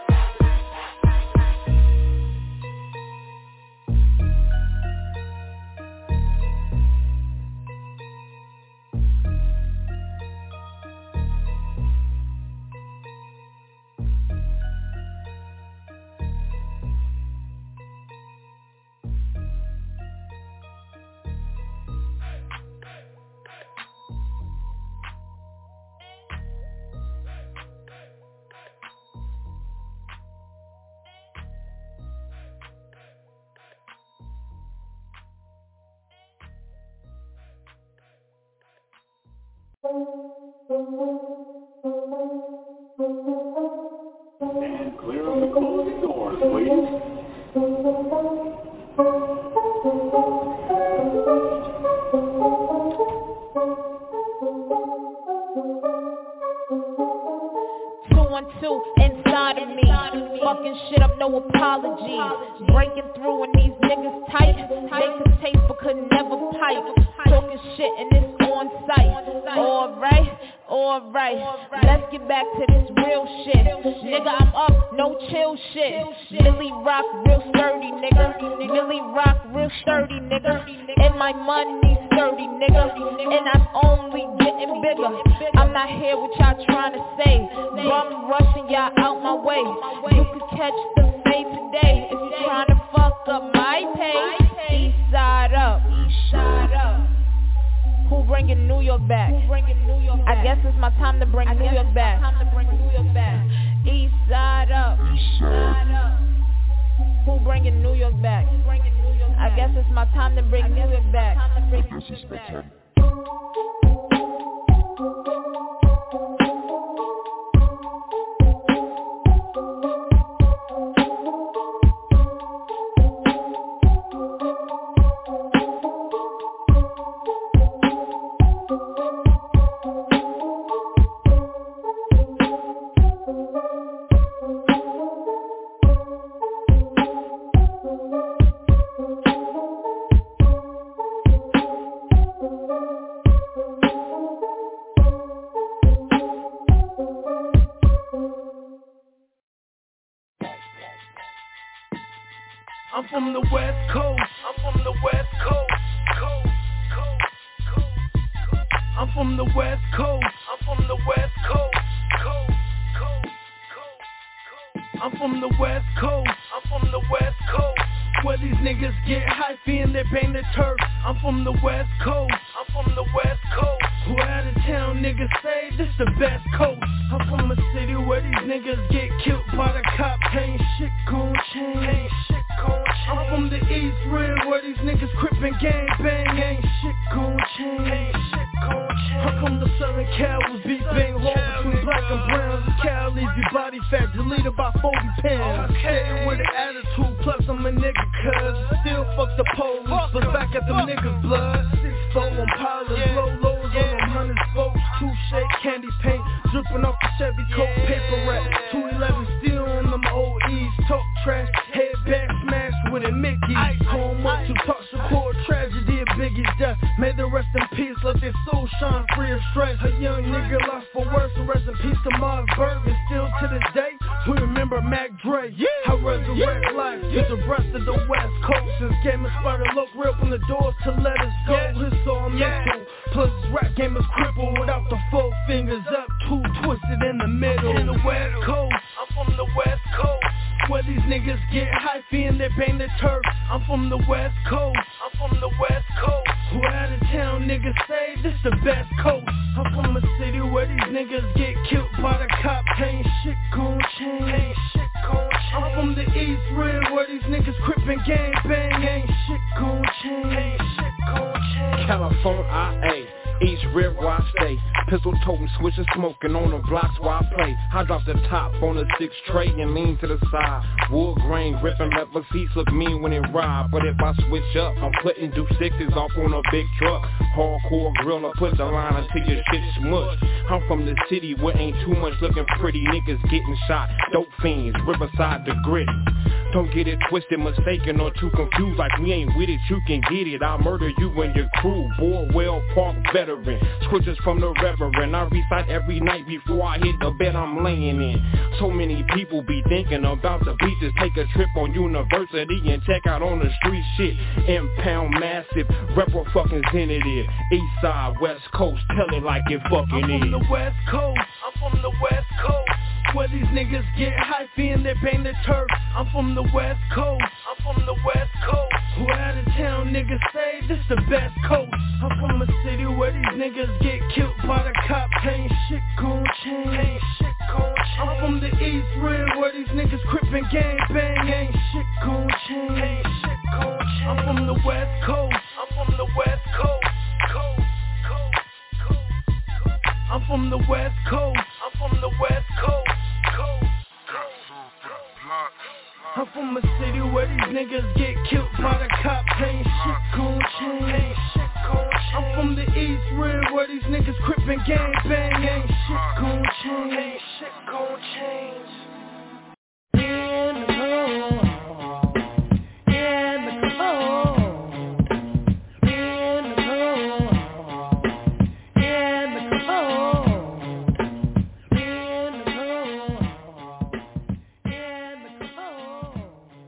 And clear of the closing doors, please. Inside of me, fucking shit up, no apologies. Breaking through and these niggas tight. They could taste but could never pipe. Talking shit and it's on sight. Alright, let's get back to this real shit. Nigga, I'm up, no chill shit. Millie rock real sturdy, nigga. Millie rock real sturdy, nigga. And my money sturdy, nigga. And I'm only getting bigger. I'm not here with y'all trying to say. I'm rushing y'all out my way. You could catch the fade today if you trying to fuck up my pay. East side up. Who bringing New York back? I guess it's my time to bring New York back. East side up. Who bringing New York back? I guess it's my time to bring New York back. I'm from the West Coast. I'm from the West Coast. I'm from the West Coast. I'm from the West Coast. I'm from the West Coast. I'm from the West Coast. Where these niggas get hyphy and they bang the turf. I'm from the West Coast. I'm from the West Coast. Who out of town niggas say this the best coast. I'm from a city where these niggas get killed by the cops. Ain't shit gon' change. I'm from the East Rim where these niggas crip and gang bang. Ain't shit gon' change. I'm from the Southern Cal with beat bang hole between black and brown. The cow leaves your body fat deleted by 40 pounds. Staying with an attitude, plus I'm a nigga cuz still fuck the police, but back at them niggas blood. 6-4 on pilots, low lows on them 100 spokes. 2 shake candy paint dripping off the Chevy Coke paper wrap. 211 still on them OEs, talk trash, head back smash with a Mickey. Home up to Tupac Shakur, tragedy of Biggie's death. May the rest in peace, let their soul shine free of stress. A young nigga lost for worse, and rest in peace to Mark Bergen. Still to this day, we remember Mac Dre. I resurrect life to the rest of the West Coast. Since game inspired look real from the doors to let us go. It's all mental, plus this rap game is crippled without the 4 fingers up, 2 twisted in the middle. In the West Coast, I'm from the West Coast. Where these niggas get hyphy and they bang the turf. I'm from the West Coast. I'm from the West Coast. Who out of town niggas say this the best coast. I'm from a city where these niggas get killed by the cops. Ain't shit gon' change. I'm from the East Rim where these niggas crip and gang bang. Ain't shit gon' change. California, East River where I stay. Pistol toting, switching, smoking on the blocks where I play. I drop the top on the 6 tray and lean to the side. Wood grain gripping leather seats look mean when it ride. But if I switch up, I'm putting do 6s off on a big truck. Hardcore grill, I put the line until your shit smush. I'm from the city where ain't too much looking pretty niggas getting shot. Dope fiends, Riverside the gritty. Don't get it twisted, mistaken, or too confused. Like we ain't with it, you can get it. I'll murder you and your crew. Borwell Park veteran, scriptures from the Reverend. I recite every night before I hit the bed I'm laying in. So many people be thinking about the beaches. Take a trip on University and check out on the street shit. Impound massive, rep what fucking Zenit is. East side, West Coast, tell it like it fucking I'm is. from the West Coast, I'm from the West Coast, where these niggas get hyphy and they bang the turf. I'm from the West Coast, I'm from the West Coast, who out of town niggas say this the best coast. I'm from a city where these niggas get killed by the cops. Ain't shit gon' change, ain't shit gon' change. I'm from the East Rim where these niggas crip and gang bang. Ain't shit gon' change, ain't shit gon' change. I'm from the West Coast, I'm from the West Coast, I'm from the West Coast, I'm from the West Coast, I'm from a city where these niggas get killed by the cops. Ain't shit gon' change, ain't shit gon' change. I'm from the East Rim where these niggas crip and gang bang. Ain't shit gon' change, ain't shit gon' change. In the cold, in the cold, in the cold, in the cold, in the cold, in the cold.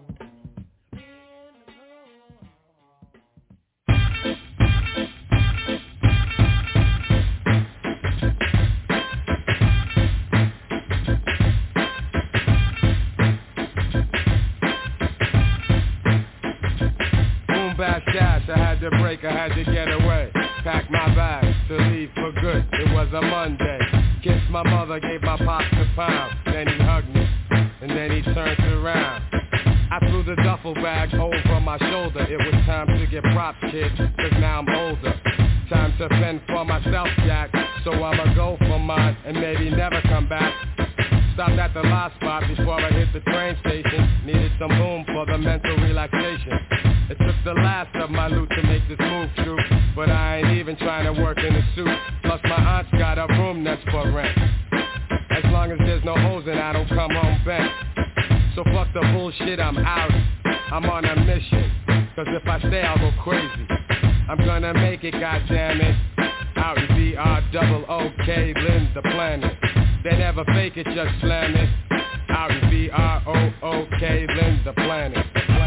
Dash, I had to break, I had to get away. Pack my bags to leave for good. It was a Monday. Kissed my mother, gave my pops a pound. Then he hugged me, and then he turned around. I threw the duffel bag over my shoulder. It was time to get props, kid, cause now I'm older. Time to fend for myself, Jack. So I'ma go for mine and maybe never come back. Stopped at the last spot before I hit the train station. Needed some room for the mental relaxation. It took the last of my loot to make this move true, but I ain't even trying to work in a suit. Plus my aunt's got a room that's for rent. As long as there's no hoes and I don't come home bent. So fuck the bullshit, I'm out. I'm on a mission, cause if I stay I'll go crazy. I'm gonna make it, goddammit. Out in B-R-O-O-K, Lynn the planet. They never fake it, just slam it. Out in B-R-O-O-K, Lynn the planet.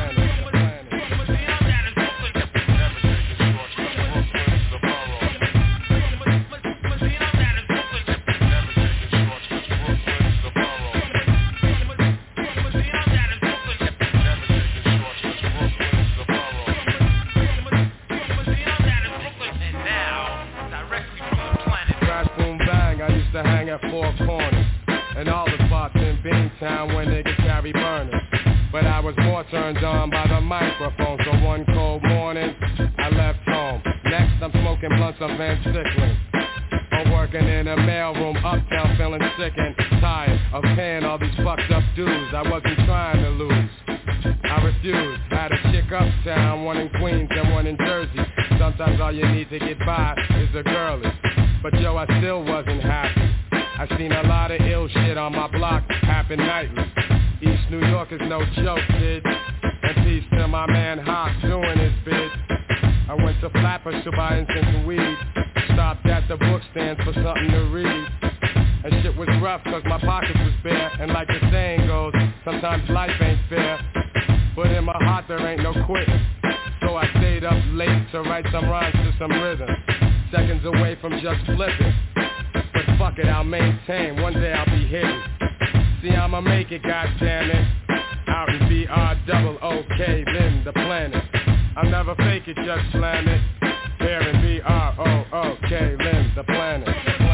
To hang at Four Corners and all the spots in Beantown when niggas carry burners. But I was more turned on by the microphone, so one cold morning I left home. Next I'm smoking blunts of Van Stickling. I'm working in a mailroom uptown feeling sick and tired of paying all these fucked up dues I wasn't trying to lose. I refused. Had a chick uptown, one in Queens and one in Jersey. Sometimes all you need to get by is a girlie. But yo, I still wasn't happy. I seen a lot of ill shit on my block happen nightly. East New York is no joke, kid. And peace to my man Hawk doing his bit. I went to Flappers to buy instant weed. Stopped at the book stands for something to read. And shit was rough cause my pockets was bare. And like the saying goes, sometimes life ain't fair. But in my heart there ain't no quitting. So I stayed up late to write some rhymes to some rhythm. Seconds away from just flipping. But fuck it, I'll maintain, one day I'll be hidden. See, I'ma make it, goddammit. Out in B-R-O-O-K, Lynn the planet. I'll never fake it, just slam it. Here in B-R-O-O-K, Lynn the planet.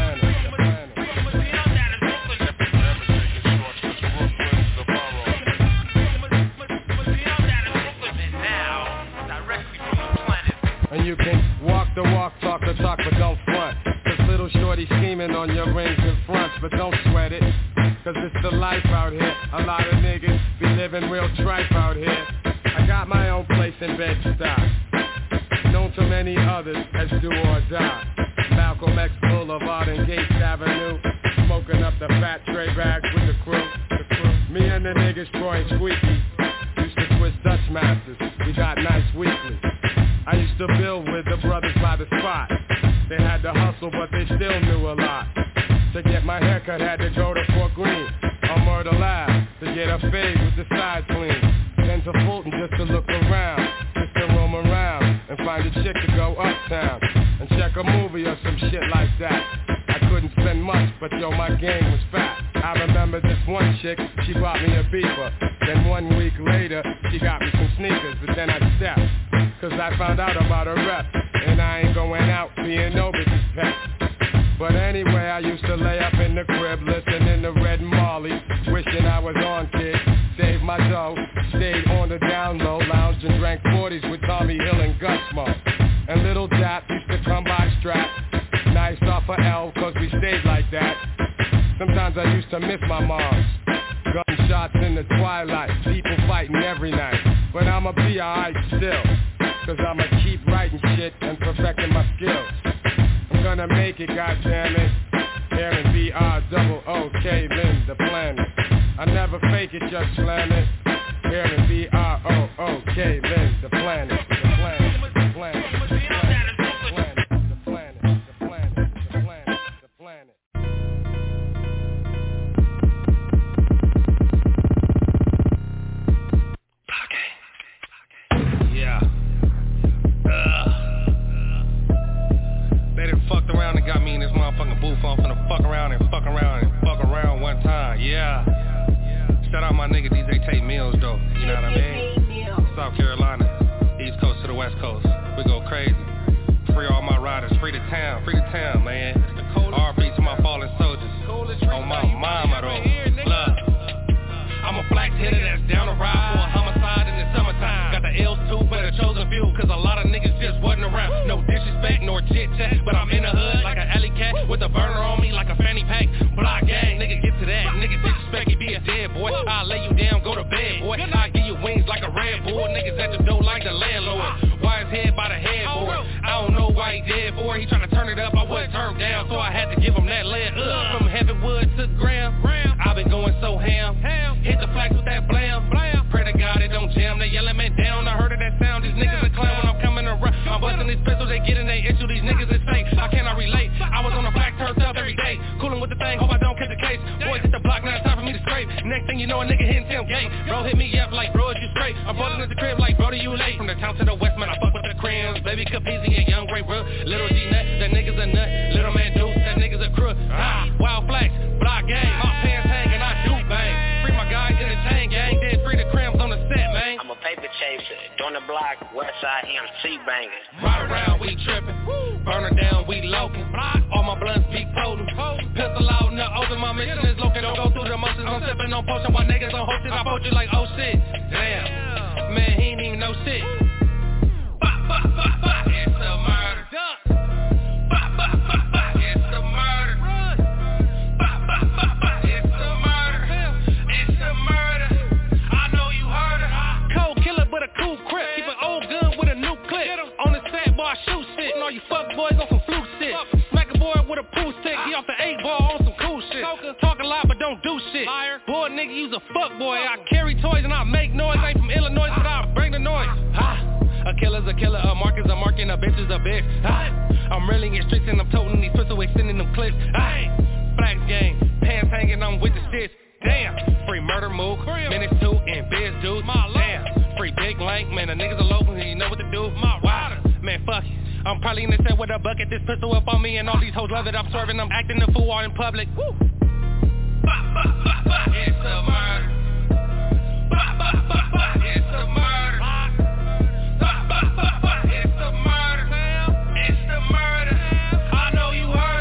And you can walk the walk, talk the talk, but don't front. Cause little shorty scheming on your rings and fronts, but don't sweat it. Cause it's the life out here. A lot of niggas be living real tripe out here. I got my own place in Bed-Stuy, known to many others as do or die. Malcolm X Boulevard and Gates Avenue, smoking up the fat tray bags with the crew. Me and the niggas Troy and Squeaky, we Swiss Dutch masters, we got nice weekly. I used to build with the brothers by the spot. They had to hustle, but they still knew a lot. To get my haircut, had to go to Fort Greene or Murder Lab to get a fade with the sides clean. Then to Fulton just to look around, just to roam around and find a chick to go uptown and check a movie or some shit like that. I couldn't spend much, but yo, my game was fat. I remember this one chick, she bought me a beeper. Then 1 week later, she got me some sneakers, but then I stepped, cause I found out about her rep, and I ain't going out being no bitch's pet. But anyway, I used to lay up in the crib, listening to Red Marley, wishing I was on kid, saved my dough, stayed on the down low, lounged and drank 40s with Tommy Hill and Gunsmoke. And Little Jap used to come by strapped, nice off a L, cause we stayed like that. Sometimes I used to miss my moms. Gunshots in the twilight, people fighting every night. But I'ma be alright still, cause I'ma keep writing shit and perfecting my skills. I'm gonna make it, goddammit. Aaron B-R-O-O-K, Lynn, the planet. I never fake it, just slam it. Aaron B-R-O-O-K, Lynn, the planet. The planet, the planet. Fucked around and got me in this motherfucking booth. I'm finna fuck around and fuck around and fuck around one time, yeah. Shout out my nigga DJ Tate Mills though, you know what I mean? South Carolina, East Coast to the West Coast, we go crazy. Free all my riders, free the town, man. R.B. to my fallen soldiers, on my mama though, love. I'm a black hitter that's down to ride for a homicide in the summertime. Got the L's too, but a chosen few, cause a lot of niggas just wasn't around. No disrespect nor chit chat, but I'm in the hood like an alley cat with a burner on me like a fanny pack. Block gang, nigga get to that. Nigga disrespect, you be a dead boy. I'll lay you down, go to bed, boy. I'll give you wings like a Red Bull. Niggas at the door like the landlord. Why his head by the headboard? I don't know why he dead for. He tryna turn it up, I wasn't turned down, so I had to give him that leg up. From Heavenwood to Graham, I've been going so ham. Hit the flags with that blam. Pray to God it don't jam. They yelling me down. I heard of that sound. These niggas are clown when I'm coming around. I'm busting these pistols. They get in they issue. These niggas is fake. I cannot relate. I was on the black turned up every day. Cooling with the thing. Hope I don't catch the case. Boys hit the block. Now it's time for me to scrape. Next thing you know, a nigga hitting Tim Gate. Bro hit me up like, bro, is you straight? I'm balling at the crib like, bro, do you late? From the town to the west, man, I fuck with the crayons. Baby Capizzi and Young Ray, bro. Little G Nut, that nigga's a nut. Little man Deuce, that nigga's a crook. Wild flags, block gang. My pants hanging, I do bang. Free my guys in the chain gang. Then free the crims on the set, man. I'm a paper chaser, on the block, west side MC bangers. Ride around, we trippin'. Burn her down, we lokin'. All my blunts be potent. Pistol out in the open, my mission is located. Don't go through the motions, I'm sippin' on potion. While niggas on host shit, I poach you like, oh shit. Damn, man, he ain't even know shit. It's a murder. It's a murder. It's a murder. It's a murder. I know you heard her. Cold killer, but a cool crip. Keep an old gun with a new clip. On the set, boy, I shoot shit. And all you fuck boys on some fluke shit. Smack a boy with a pool stick. He off the 8-ball on some cool shit. Talk a lot, but don't do shit. Boy, nigga, you's a fuck boy. I carry toys and I make noise. I ain't from Illinois, but I bring the noise. A killer's a killer, a mark is a mark, and a bitch is a bitch. I'm really in streets and I'm toting these pistols, extending them clips. Flags gang, pants hanging, I'm with the shits. Damn, free murder move, minutes 2 and biz dudes. Damn, free big lank, man, the niggas are local and you know what to do. Wow, man, fuck it. I'm probably in the set with a bucket, this pistol up on me, and all these hoes love it. I'm serving, I'm acting the fool all in public. Woo. It's a murder. It's a murder. It's the murder. It's the murder. I know you heard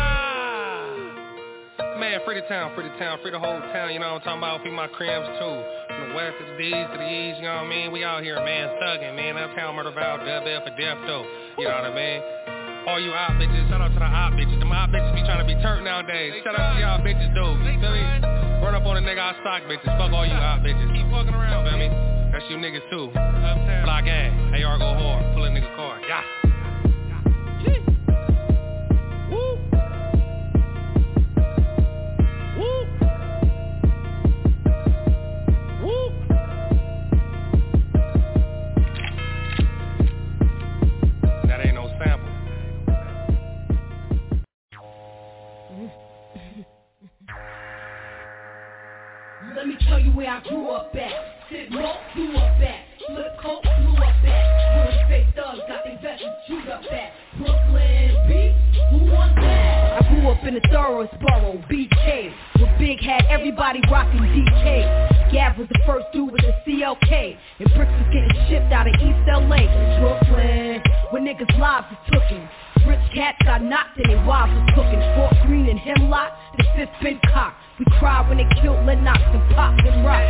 it. Man, free the town, free the whole town. You know what I'm talking about? Free my crims too. From the west to the D's to the E's, you know what I mean? We out here, man, thugging, man. Uptown Murder Val, Dub F for death though. You know what I mean? All you op bitches, shout out to the op bitches. Them op bitches be trying to be turned nowadays. Shout out to y'all bitches, dude. You feel me? Run up on a nigga, I stock bitches. Fuck all you op bitches. Keep fucking around, feel me? That's you niggas too. Block gang, AR go hard, pull a nigga car. Yeah. Woo. Woo. Woo. up back. Sit low, blew up back. Flip coat, blew up back. Real fake thugs got they vests chewed up back. Brooklyn beat, who won that? I grew up in the thoroughest borough, BK. With Big had everybody rocking DK. Gav was the first dude with the CLK. And bricks was getting shipped out of East LA. Brooklyn, where niggas' lives was tookin'. Rich cats got knocked and their wives was cooking. Fort Greene and Hemlock, the fifth been cocked. We cried when they killed Lennox and Pop and Rock.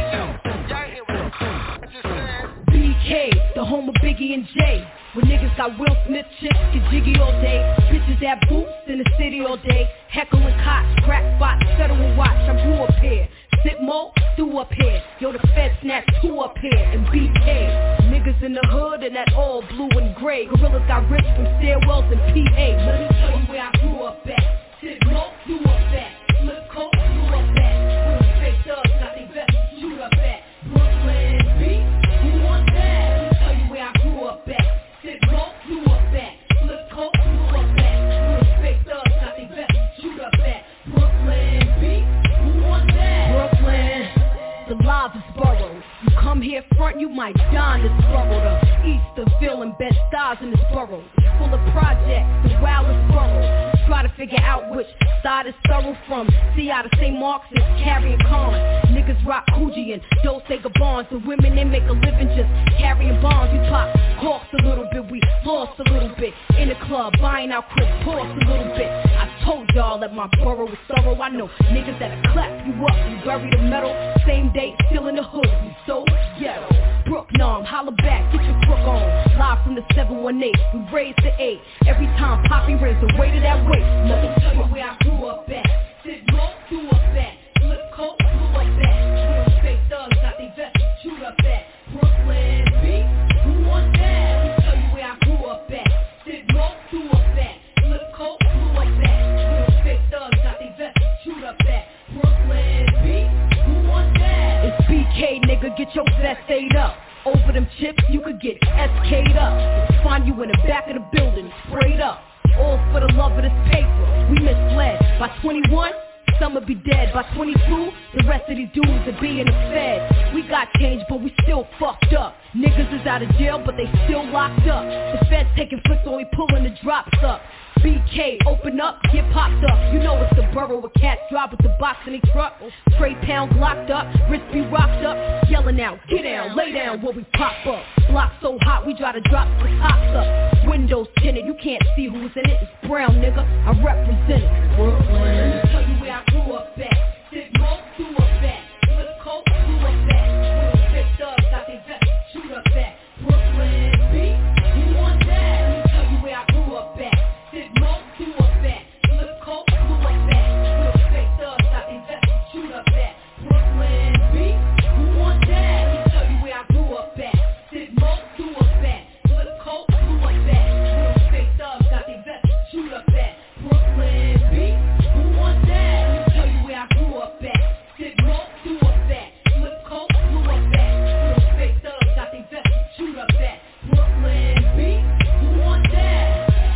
BK, the home of Biggie and Jay. When niggas got Will Smith chicks, get jiggy all day. Bitches have boots in the city all day. Heckling cots, crack spots, federal watch. I grew up here. Sit mo, threw up here. Yo, the Fed snatched two up here. And BK, niggas in the hood and that all blue and gray. Gorillas got rich from stairwells and PA. Let me tell you where I grew up at. Sit mo, threw up at. Flip coat, threw up at. Real fake thugs got they vests shoot up at. Brooklyn beat, who won that? Let me tell you where I grew up at. Sit low, blew up back. Flip coat, blew up back. Real fake thugs got they vests shoot up at. Brooklyn beat, who won that? Brooklyn, the livest borough. You come here front, you might die in this borough. The Easterville and Bed-Stuy in this borough. It's full of projects, the wildest borough. Try to figure out which side is thorough from. See how the St. Mark's is carrying cons. Niggas rock Coogee and Dolce Gabbans. The women, they make a living just carrying bombs. We pop corks a little bit, we lost a little bit. In the club, buying out Chris Ports a little bit. I told y'all that my borough is thorough. I know niggas that'll clap you up and bury the metal. Same day, still in the hood, we so ghetto. Brook Nom, holla back, get your crook on. Live from the 718, we raised the 8. Every time Poppy raised the weight of that weight. Let me tell you where I grew up at. Sit low, threw up back. Flip coat, blew up back. Real fake thugs got they vests chewed up at. Brooklyn beat, who won that? Let me tell you where I grew up at. Sit low, threw up back. Flip coat, blew up back. Real fake thugs got they vests chewed up at. Brooklyn beat, who won that? It's BK, nigga, get your vest ate up. Over them chips, you could get SK'd up. Find you in the back of the building, sprayed up. All for the love of this paper, we misled. By 21, some will be dead. By 22, the rest of these dudes will be in the Fed. We got change, but we still fucked up. Niggas is out of jail, but they still locked up. The Fed's taking flicks, so we pulling the drops up. BK, open up, get popped up. You know it's the borough where cats drive with the box in their truck. Trey Pounds locked up, wrist be rocked up. Yelling out, get down, lay down where we pop up. Block so hot, we try to drop the tops up. Windows tinted, you can't see who's in it. It's brown, nigga, I represent it. Brooklyn, let me tell you where I grew up at. Sit low, threw up back. Flip coat, blew up back. Real fake thugs got they vests shoot up back. Brooklyn beat, who won that? Let me tell you where I grew up at. Sit low, threw up back. Flip coat, blew up back. Real fake thugs got they vests shoot up back. Brooklyn beat, who won that? Let me tell you where I grew up at. Sit low, threw up back. Flip coat, blew up back. Real fake thugs got they vests shoot up back. Brooklyn beat, who won that? Let me tell you where I grew up at. Sit low, threw up back. Flip coat, blew up back. Real fake thugs got they vests shoot up back. Brooklyn beat, who won that?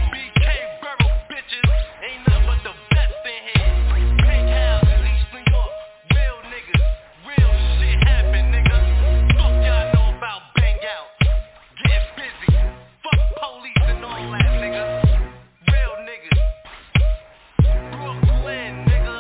Ain't nothing but the best in here. Pink houses, East New York. Real niggas, real shit happen, nigga. Fuck y'all know about bang out. Get busy. Fuck police and all that, nigga. Real niggas. Brooklyn, nigga.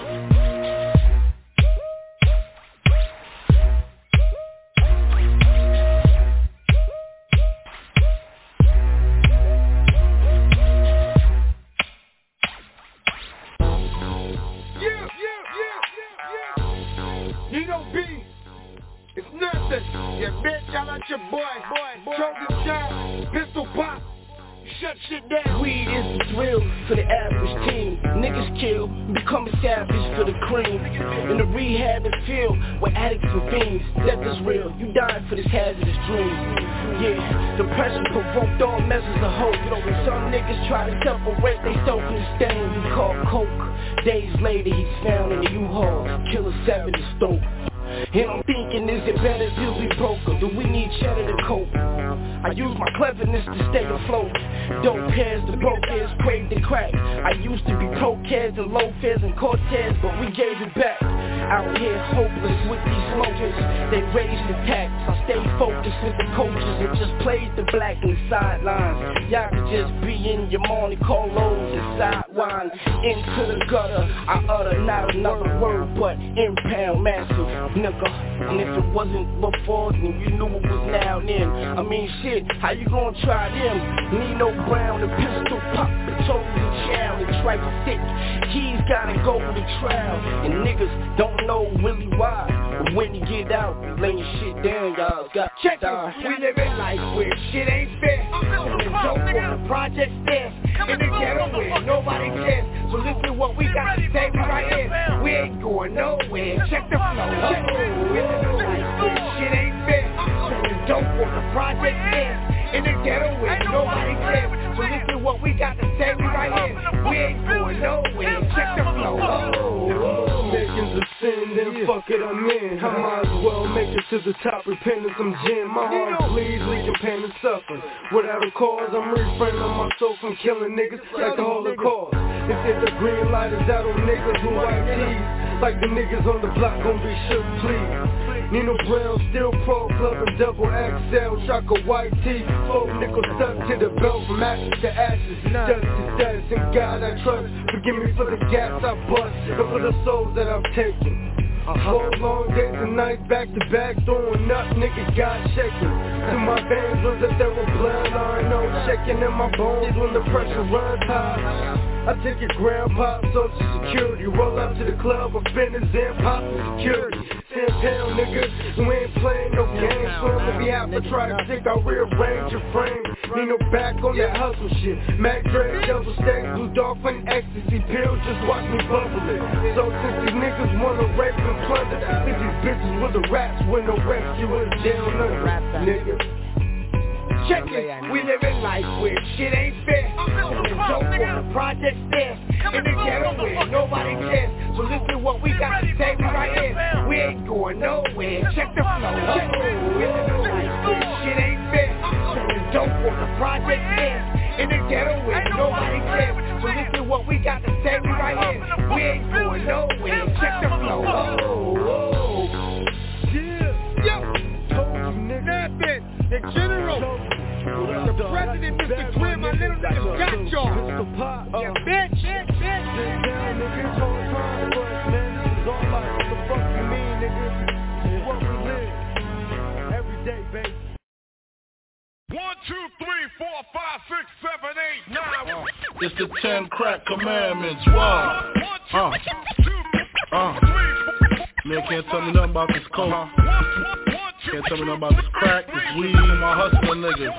You know B, it's nothing. Yeah, bitch, I like your boy. Chosen John, pistol pop, shut shit down. Weed is the drill for the average team. Niggas kill, becoming savage for the cream. In the rehab and field where addicts and fiends. Death is real, you dying for this hazardous dream. Yeah, depression provoked all measures of hope. You know when some niggas try to separate themselves from the stain we call coke. Days later he's found in the U-Haul. Killer 7 is dope. And I'm thinking, is it better till we broke, or do we need cheddar to cope? I use my cleverness to stay afloat. Dope heads, the broke heads, crave the crack. I used to be coke heads and low fares and Cortez, but we gave it back. Out here hopeless with these smokers, they raised the tax. I stay focused with the coaches and just played the black in the sidelines. Y'all could just be in your Monte Carlos and sidewind. Into the gutter, I utter not another word but impound massive, nigga. And if it wasn't before, then you knew it was now then. I mean shit, how you gonna try them? Nino Brown, the pistol pop, the chosen child, the tripe stick. He's gotta go to trial, and niggas don't know really why. But when you get out, laying shit down, y'all got to die. We live in life where shit ain't fair. Selling dope on the project stairs. In the ghetto where nobody cares. So listen what we got to say right here. We ain't going nowhere. Check the flow. We live in life where shit ain't fair. Selling dope on the project stairs. In the ghetto where nobody cares. So listen what we got to say right here. We ain't going nowhere. Check the flow. Making's a sin, then fuck it, I'm in. I might as well make it to the top, repentance, I'm gin. My heart bleeds, leaking pain and suffering. Without a cause, I'm refraining myself from killing niggas like the Holocaust. They said the green light is out on niggas with white teeth, like the niggas on the block gon' be shook, please. Nino Brown, still pro club and double XL, shock of white teeth. 4 nickels stuck to the belt from ashes to ashes, dust to dust. And God I trust, forgive me for the gaps I bust, and for the souls that I've taken. 4 long days and nights back to back, throwing up, nigga got shaking. To my veins was that there was blood, I know shaking in my bones when the pressure runs high. I take your grandpa, social security, roll up to the club, I'm spinning Zen, pop security. 10 pound niggas, we ain't playing no games, so I'ma be out to try to stick, I'll rearrange your frame. Need no back on that hustle shit. Mac Dre, double stacks, blue dolphin, ecstasy pills, just watch me bubble it. So since these niggas wanna rape and plunder, think these bitches with the raps with no rescue in jail under, nigga. Check it, we live in life where shit ain't fair. Selling dope on the project stairs. In the ghetto where nobody cares. So listen what we got to say right here. We ain't going nowhere. Check the flow. We live in life where shit ain't fair. Selling dope on the project stairs. In the ghetto where nobody cares. So listen what we got to say right here. We ain't going nowhere. Check the flow. Yeah, told you nigga. That the general. The president, Mr. Grimm, my little niggas got y'all. Yeah, bitch. Down, nigga, it's all time for us, man. This is all life. What the fuck you mean, nigga? This is what we live. Every day, baby. 1, 2, 3, 4, 5, 6, 7, 8, 9. It's the 10 crack commandments. Wow. Man can't tell me nothing about this coke. Can't tell me nothing about this crack, this weed, my hustling niggas.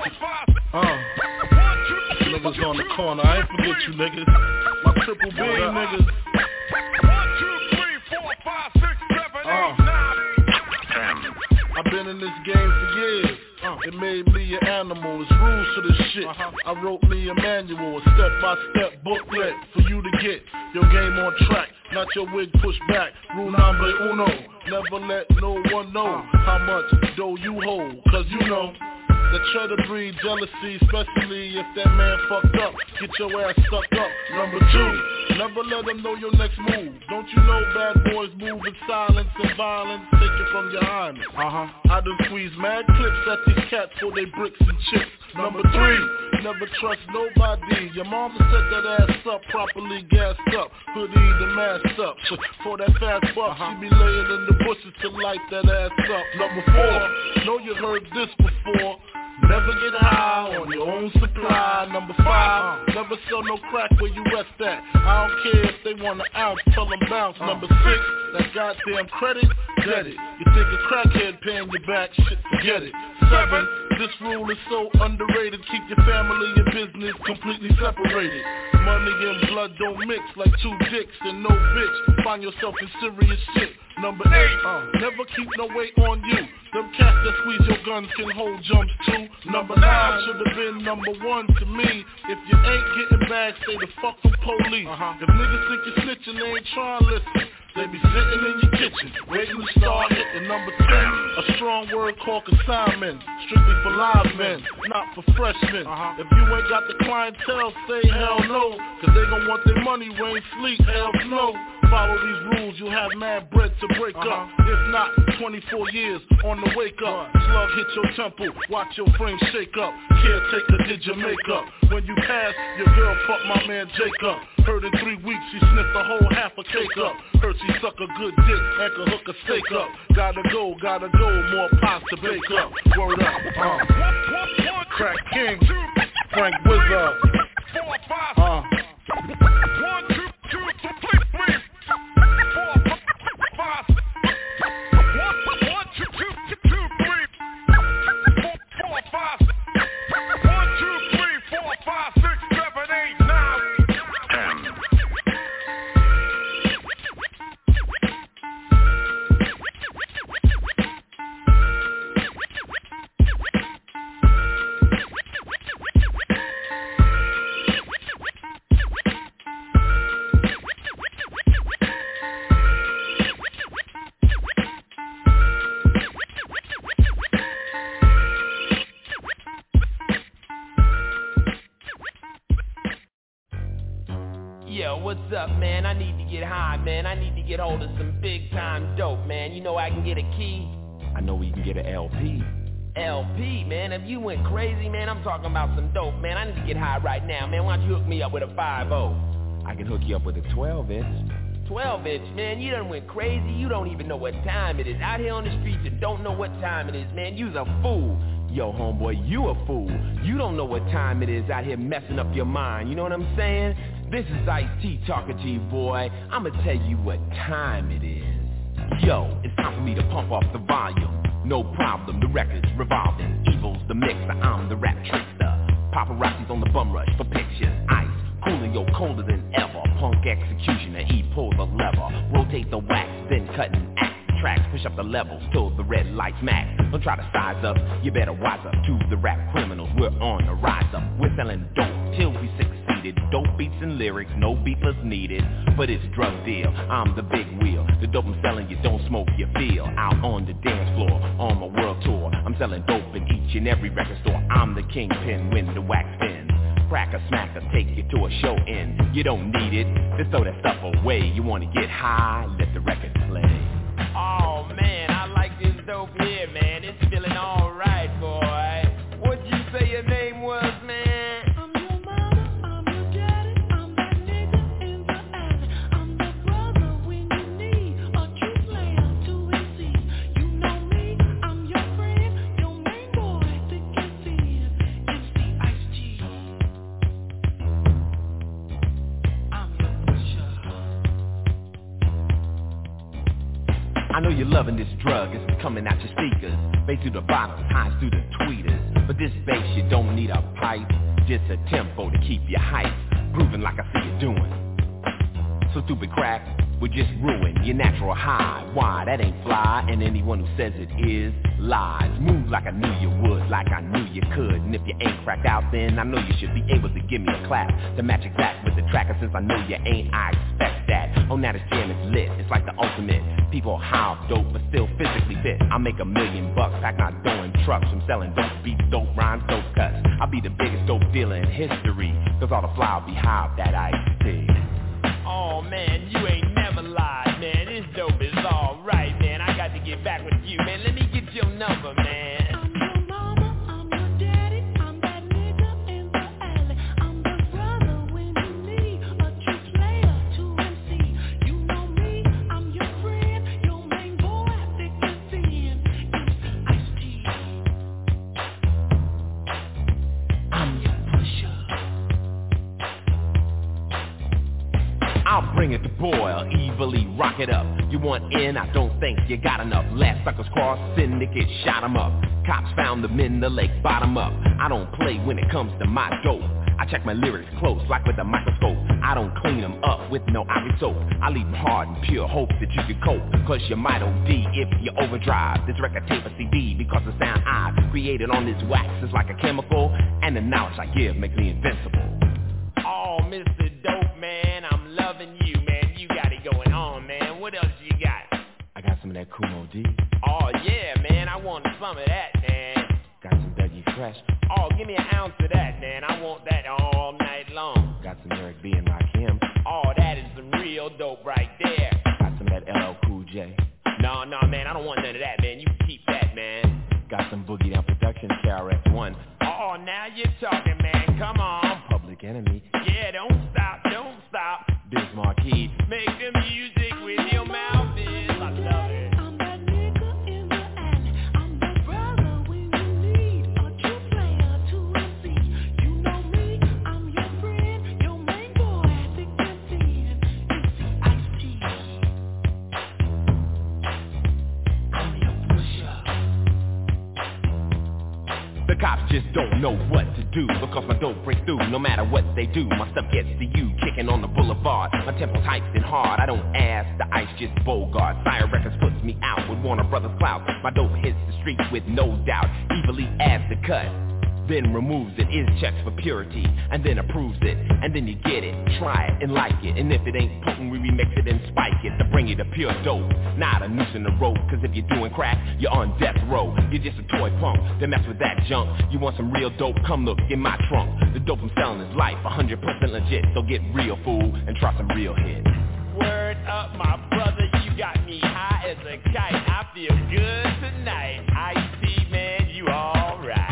Niggas on the corner, I ain't forget you niggas. My triple B niggas. 1, 2, 3, 4, 5, 6, 7, 8, 9. I've been in this game for years. It made me an animal, it's rules to this shit. I wrote me a manual, a step-by-step booklet for you to get your game on track, not your wig pushed back. Rule number uno, never let no one know how much dough you hold, cause you know that try to breed jealousy, especially if that man fucked up. Get your ass stuck up. Number 2, never let them know your next move. Don't you know bad boys move in silence and violence? Take it from your highness. I done squeeze mad clips at these cats for they bricks and chips. Number 3, never trust nobody. Your mama set that ass up, properly gassed up, hoodie the mask up. For that fast buck, she be laying in the bushes to light that ass up. Number 4, know you heard this before. Never get high on your own supply. Number 5, never sell no crack where you rest at. I don't care if they want an ounce, tell them bounce. Number 6, that goddamn credit, get it. You think a crackhead paying you back, shit, forget it. 7, this rule is so underrated. Keep your family and business completely separated. Money and blood don't mix like 2 dicks and no bitch. Find yourself in serious shit. Number 8, never keep no weight on you. Them cats that squeeze your guns can hold jumps too. Number 9 should have been number 1 to me. If you ain't getting back, stay the fuck from police. If niggas think you're snitching, they ain't trying to listen. They be sitting in your kitchen, waiting to start hitting. Number 10, a strong word called consignment. strictly for live men, not for freshmen. If you ain't got the clientele, say hell no, cause they gon' want their money, rain, sleet, hell no. Follow these rules, you'll have mad bread to break up. If not, 24 years on the wake up. Slug hit your temple, watch your frame shake up. Caretaker did your makeup. When you pass, your girl fucked my man Jacob. Heard in 3 weeks she sniffed a whole half a cake up. Heard she suck a good dick and could hook a steak up. Gotta go, more pies to bake up. Word up, Crack King, Frank Wizard. 4, 5, 1, 2, 2, 3, 4, 5, 1, 2, 2, 2, 3, 4, 5, 1, 2, 3, 4, 5, 6, 7, 8, 9, 10. Yo, what's up, man? I need to get high, man. I need to get hold of some big-time dope, man. You know I can get a key? I know we can get an LP. LP, man. If you went crazy, man, I'm talking about some dope, man. I need to get high right now, man. Why don't you hook me up with a 5-0? I can hook you up with a 12-inch. 12-inch, man. You done went crazy. You don't even know what time it is. Out here on the streets and don't know what time it is, man. You's a fool. Yo, homeboy, you a fool. You don't know what time it is out here messing up your mind. You know what I'm saying? This is Ice-T talking to you, boy. I'ma tell you what time it is. Yo, it's time for me to pump off the volume. No problem, the record's revolving. Evil's the mixer, I'm the rap trickster. Paparazzi's on the bum rush for pictures. Ice, cooling yo colder than ever. Punk executioner, he pulls a lever. Rotate the wax, then cut and act. Tracks, push up the levels till the red lights max. Don't try to size up, you better wise up to the rap criminals. We're on the rise up. We're selling dope till we succeeded. Dope beats and lyrics, no beatless needed. But it's drug deal, I'm the big wheel. The dope I'm selling, you don't smoke, you feel. Out on the dance floor, on my world tour. I'm selling dope in each and every record store. I'm the kingpin when the wax spins. Crack a smack or take you to a show end. You don't need it, just throw that stuff away. You wanna get high, let the record play. Oh man, I like this dope here, man. It's feeling alright, boy. What'd you say your name was, man? I'm your mama, I'm your daddy, I'm that nigga in the alley. I'm the brother when you need a true player to receive. You know me, I'm your friend, your main boy, thick and thin. MC Ice-T. I'm your pusher. I know you're loving this drug, it's coming out your speakers. Bass through the bottles, highs through the tweeters. But this bass, you don't need a pipe, just a tempo to keep you hype. Grooving like I see you doing. So stupid crack would just ruin your natural high. Why, that ain't fly, and anyone who says it is lies. Move like I knew you would, like I knew you could. And if you ain't cracked out, then I know you should be able to give me a clap to match exact with the tracker. Since I know you ain't, I expect that. Oh, now this jam is lit, it's like the ultimate. People how dope, but still physically fit. I make $1 million, pack my dough in trucks. I'm selling dope beats, dope rhymes, dope cuts. I'll be the biggest dope dealer in history, cause all the fly will be high off that Ice-T. Oh man, you ain't never lied, man. This dope is alright, man. I got to get back with you, man. Let me get your number, man. I'm your mama, I'm your daddy, I'm that nigga in the alley. I'm the brother when you need a true player to MC. You know me, I'm your friend, your main boy, thick and thin. MC Ice-T. I'm your pusher. I'll bring it to boil, evilly rock it up. You want in, I don't think you got enough. Last suckers crossed, syndicate shot 'em up. Cops found them in the lake, bottom up. I don't play when it comes to my dope. I check my lyrics close, like with a microscope. I don't clean them up with no ivory soap. I leave them hard and pure, hope that you can cope. Cause you might OD if you overdrive. This record tape a CD because the sound I've created on this wax is like a chemical. And the knowledge I give makes me invincible. Oh, Mr. Dope, man, I'm loving you, man. You got it going on, man. What else you got? I got some of that Kumo D. Oh, yeah, man, I want some of that, man. Got some fresh. Oh, give me an ounce of that, man. I want that all night long. Got some Eric B and Rakim. Oh, that is some real dope right there. Got some of that LL Cool J. No, man, I don't want none of that, man. You can keep that, man. Got some Boogie Down Productions, KRS-One. Oh, now you're talking, man. Come on. Public Enemy. Yeah, don't stop. Biz Markie. Make the music with your mouth is. I love it. I'm that nigga in the alley. I'm that brother when you need a true player to receive. You know me, I'm your friend, your main boy at the canteen. It's Ice-T. I'm your pusher. The cops just don't know what to do, because my dope breaks through no matter what they do. My stuff gets to you, kicking on the boulevard. My tempo's hyped and hard, I don't ask the ice, just Bogart. Sire Records puts me out with Warner Brothers clout. My dope hits the streets with no doubt, evilly adds the cut, then removes it, is checks for purity, and then approves it, and then you get it, try it, and like it, and if it ain't potent, we remix it and spike it, to bring you the pure dope, not a noose in the rope, cause if you're doing crack, you're on death row, you're just a toy punk, then mess with that junk, you want some real dope, come look in my trunk, the dope I'm selling is life, 100% legit, so get real, fool, and try some real hits. Word up, my brother, you got me high as a kite, I feel good tonight, Ice-T, man, you alright.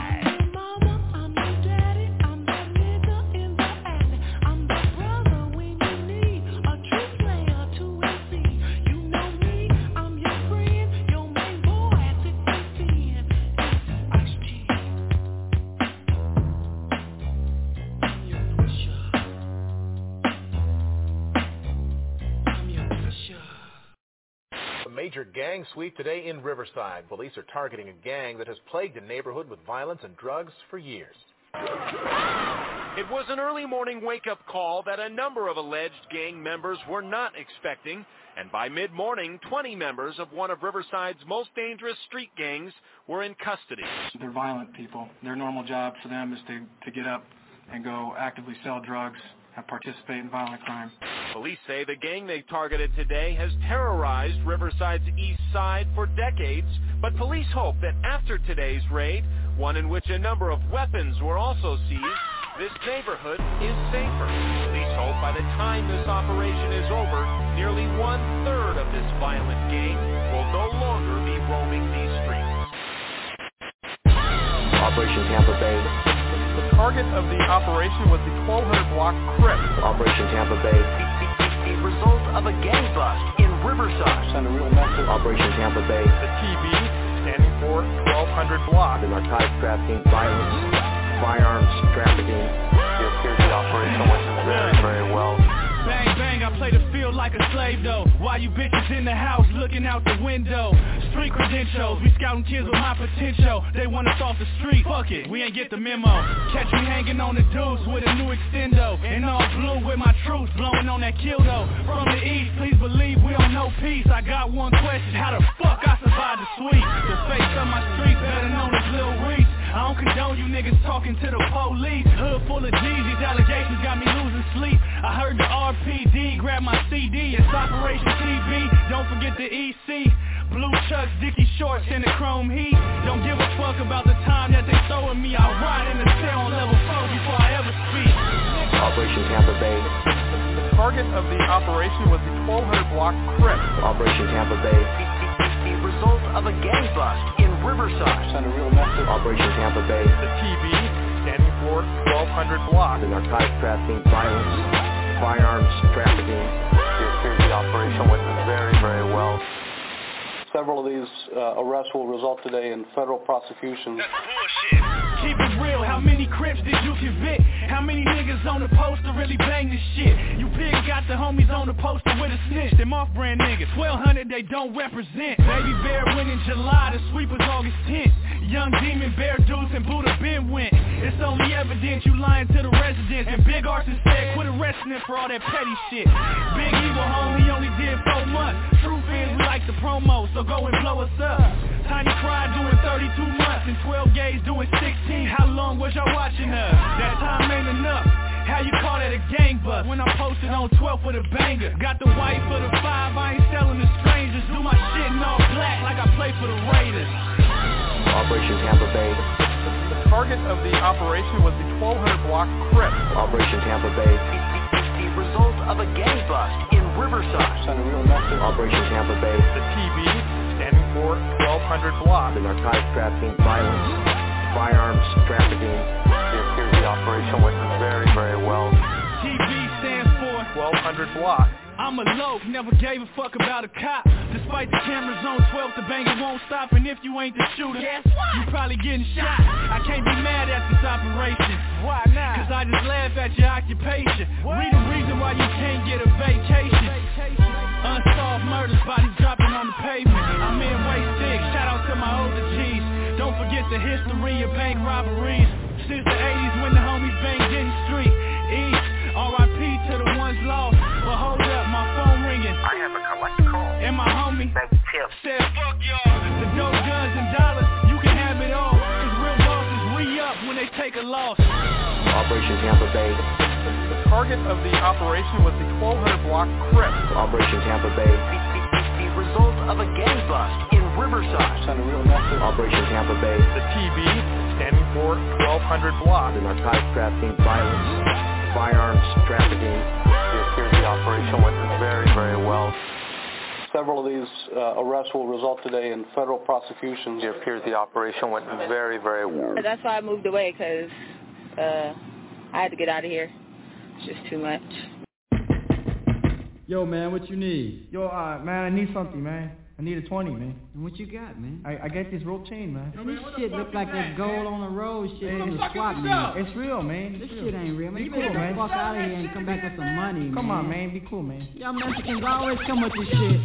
Major gang sweep today in Riverside. Police are targeting a gang that has plagued the neighborhood with violence and drugs for years. It was an early morning wake-up call that a number of alleged gang members were not expecting, and by mid-morning, 20 members of one of Riverside's most dangerous street gangs were in custody. They're violent people. Their normal job for them is to get up and go actively sell drugs and participate in violent crime. Police say the gang they targeted today has terrorized Riverside's east side for decades, but police hope that after today's raid, one in which a number of weapons were also seized, this neighborhood is safer. Police hope by the time this operation is over, nearly 1/3 of this violent gang will no longer be roaming these streets. Operation Tampa Bay. The target of the operation was the 1200 block Crip. Operation Tampa Bay. The result of a gang bust in Riverside. Send a real message. Operation Tampa Bay. The TB, standing for 1200 block. The narcotics trafficking, violence, firearms trafficking. It appears the operation went very, very well. Bang, bang, I play the field like a slave though. Why you bitches in the house looking out the window? Street credentials, we scouting kids with my potential. They want us off the street, fuck it, we ain't get the memo. Catch me hanging on the deuce with a new extendo. And all blue with my troops blowing on that kill though. From the east, please believe we don't know peace. I got one question, how the fuck I survived the sweep? The face of my street better known as Lil Reese. I don't condone you niggas talking to the police. Hood full of G's, these allegations got me losing sleep. I heard the RPD grab my CD. It's Operation TB, don't forget the EC. Blue chucks, Dickie shorts, and the chrome heat. Don't give a fuck about the time that they throwing me. I'll ride in the cell on level 4 before I ever speak. Operation Tampa Bay. The target of the operation was the 1200 block Crip. Operation Tampa Bay. The result of a gang bust in Riverside. Send a real message. Operation Tampa Bay. The TB, standing for 1200 block. The narcotics trafficking, violence, firearms trafficking. It appears the operation went very, very well. Several of these arrests will result today in federal prosecutions. That's bullshit. Keep it real, how many Crips did you convict? How many niggas on the poster really bang this shit? You pigs got the homies on the poster with a snitch. Them off-brand niggas, 1200 they don't represent. Baby Bear went in July, the sweep was August 10th. Young Demon, Bear Deuce, and Buddha Ben went. It's only evident you lying to the residents. And Big Arson said quit arresting him for all that petty shit. Big Evil homie only did 4 months. Truth is we like the promo, so go and blow us up. Tiny Cry doing 32 months and 12 Gauge doing 16. How long was y'all watching us? That time ain't enough. How you call that a gang bust? When I'm posted on 12 with a banger. Got the white for the 5, I ain't selling to strangers. Do my shit in all black like I play for the Raiders. Operation Tampa Bay. The target of the operation was the 1200 block Crip. Operation Tampa Bay. The result of a gang bust in Riverside. Operation Tampa Bay. The TB, standing for 1200 block. The narcotics trafficking, violence, firearms trafficking. It appears the operation went very, very well. TB stands for 1200 block. I'm a loke, never gave a fuck about a cop. Despite the cameras on 12, the banger won't stop. And if you ain't the shooter, you probably getting shot. I can't be mad at this operation. Why not? Cause I just laugh at your occupation. Read the reason why you can't get a vacation. Unsolved murders, bodies dropping on the pavement. I'm in way sick, shout out to my older G's. Don't forget the history of bank robberies. Since the 80s when the homies banged in the street. East, R.I.P. to the ones lost. But hold up, my phone ringing. I have a collect call. And my homie said, fuck y'all. The dope, guns, and dollars, you can have it all. Cause real bosses re-up when they take a loss. Operation Tampa Bay. The target of the operation was the 1200 block Crip. Operation Tampa Bay. The result of a gang bust in Riverside. Operation Tampa Bay. The TB, standing for 1200 block. The narcotics trafficking, violence, firearms trafficking. It appears the operation went very, very well. Several of these arrests will result today in federal prosecutions. It appears the operation went very, very well. That's why I moved away, because I had to get out of here. It's just too much. Yo, man, what you need? Yo, man, I need something, man. I need a 20, man. And what you got, man? I got this rope chain, man. Yo, man, this shit look like that gold on the road shit from the swap meet. It's real, man. This shit ain't real, man. You cool, better get man. the fuck out of here and come back with some money, man. Come on, man. Be cool, man. Y'all Mexicans always come with this shit.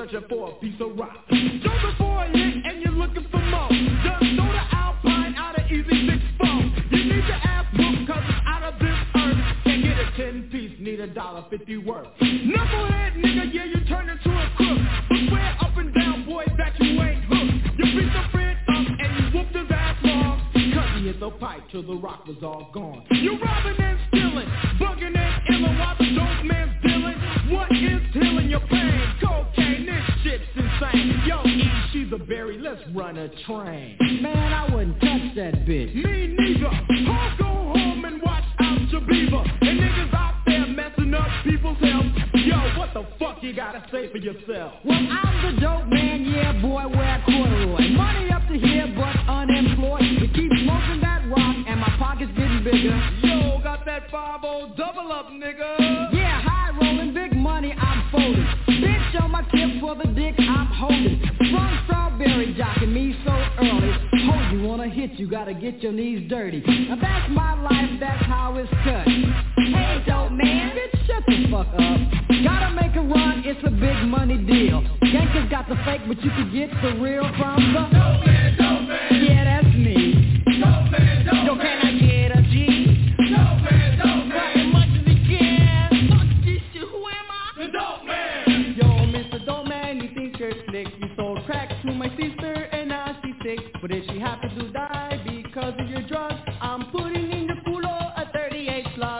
searching for a piece of rock. Jumping for a hit and you're looking for more. Just throw the Alpine out of Easy 6-4. You need your ass whooped cause it's out of this earth. Can't get a 10-piece, need $1.50 worth. Knucklehead nigga, yeah, you turn into a crook. But swear up and down, boy, that you ain't hooked. You beat your friend up and you whooped his ass long. Cause he hit the pipe till the rock was all gone. You robbing and stealing, bugging and illing while the dope man's dealing. What is healing your pain? Cocaine, this shit's insane. Yo, E, she's a berry, let's run a train. Man, I wouldn't touch that bitch. Me neither. I'll go home and watch out your beaver. And niggas out there messing up people's health. Yo, what the fuck you gotta say for yourself? Well, I'm the dope man, yeah, boy, wear corduroy. Money up to here, but unemployed. We keep smoking that rock, and my pocket's getting bigger. Yo, got that 5-0 double up, nigga. Yeah, high rolling, big money, I'm folding. Bitch on my tip for the dick I'm holding. Strong strawberry jocking me so early. Hold you wanna hit, you gotta get your knees dirty. Now that's my life, that's how it's cut. Hey, dope man, bitch, shut the fuck up. Gotta make a run, it's a big money deal. Gangsters got the fake, but you can get the real from the dope man. Yeah, that's me. Dope man, dope Yo, can I get a G? Dope man, dope man. As much as he can. Fuck this shit, who am I? The dope man. Yo, Mr. Dope Man, you think you're slick. You sold crack to my sister and now she's sick. But if she happens to die because of your drugs, I'm putting in the culo a 38 slug.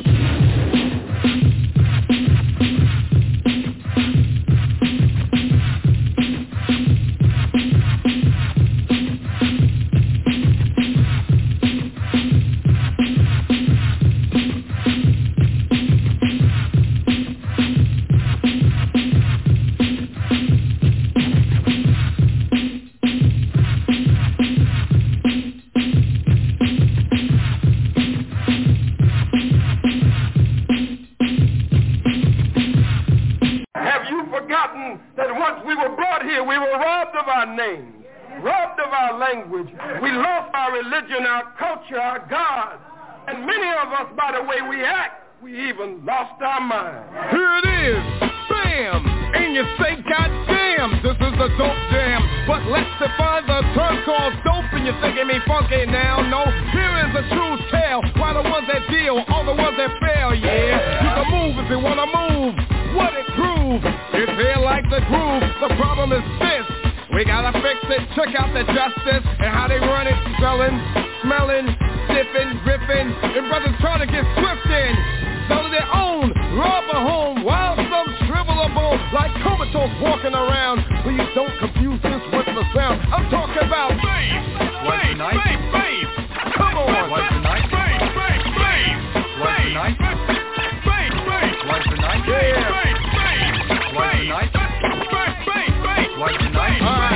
Robbed of our language. We lost our religion, our culture, our God. And many of us, by the way we act, we even lost our mind. Here it is, bam! And you say, goddamn, this is the dope jam. But let's define the term called dope, and you're thinking me funky now. No, here is a true tale. Why the ones that deal, all the ones that fail, yeah. You can move if you wanna move. What it proves, it's here like the groove. The problem is this. We gotta fix it, check out the justice and how they run it, selling, smelling, sipping, ripping, and brothers trying to get swift in, selling their own, rob a home, while some shrivel a bone, like comatose walking around. Please don't confuse this with the sound. I'm talking about bass, bass, bass, bass. Come on, what's the night? Bass, bass, bass. What's the night? Bass, bass. What's the night? Yeah. Bass, bass. What's the night? Bass, bass, bass. What's the night?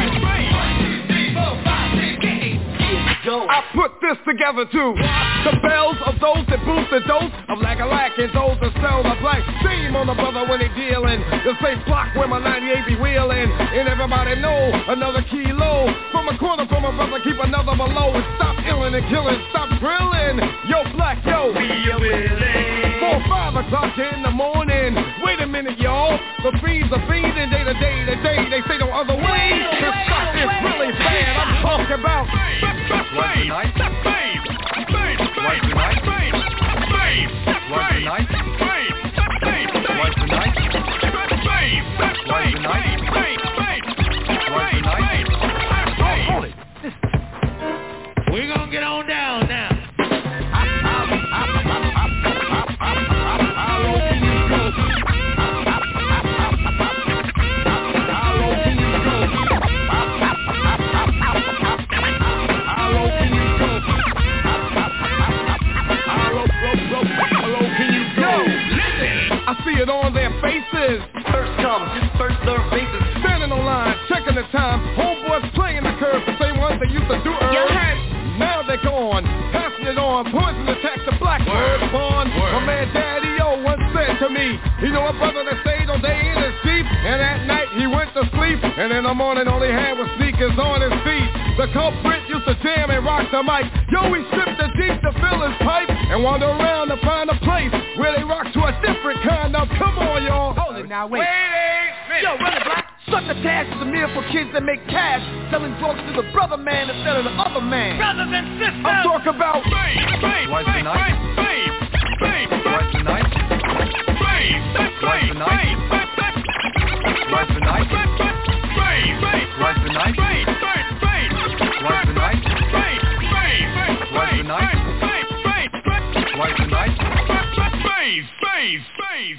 I put this together too. The bells of those that boost the dose of lack and those that sell the black. Shame on the brother when they dealing. The same block where my 98 be wheeling. And everybody know another kilo. From a corner from a brother, keep another below. And stop illing and killing, stop drilling. Yo, black, yo. We are willing. 4 or 5 o'clock in the morning. Wait a minute, y'all. The fiends are feeding day to day to day. They say no other way. This stuff is really bad. I'm talking about what's the night? What's the night? What's the night? What's the night? What's the night? What's the night? Hold it. We're gonna get on down now. I see it on their faces. First come, first serve bases. Standing on line, checking the time. Homeboys playing the curve, the same ones they used to do earlier. Now they're gone, passing it on. Poison attack the black word spawn. My man Daddy-O once said to me, he know a brother that stayed all day in his Jeep, and at night he went to sleep, and in the morning all he had was sneakers on his feet. The culprit used to jam and rock the mic. Yo, he stripped the Jeep to fill his pipe and wander around to find a place where they rock to a different kind of. Come on, y'all. Hold it now, wait. Wait a minute. Yo, run it, Black. Such a task is a meal for kids that make cash, selling drugs to the brother man instead of the other man. Brothers and sisters, I'm talking about Twice the night. Twice the night. Twice the night. Twice the night. Twice the night. Twice the night. Twice the night. Twice the night. Space.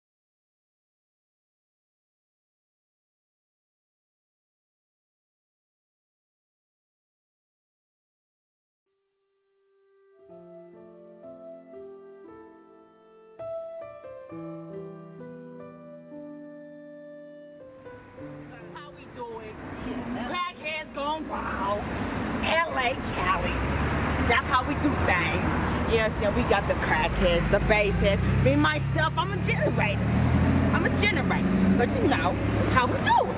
How we doing? Crackheads gone wild. LA, Cali. That's how we do things. Yes, we got the crackheads, the baseheads. Me, myself, I'm a generator. But you know, how we do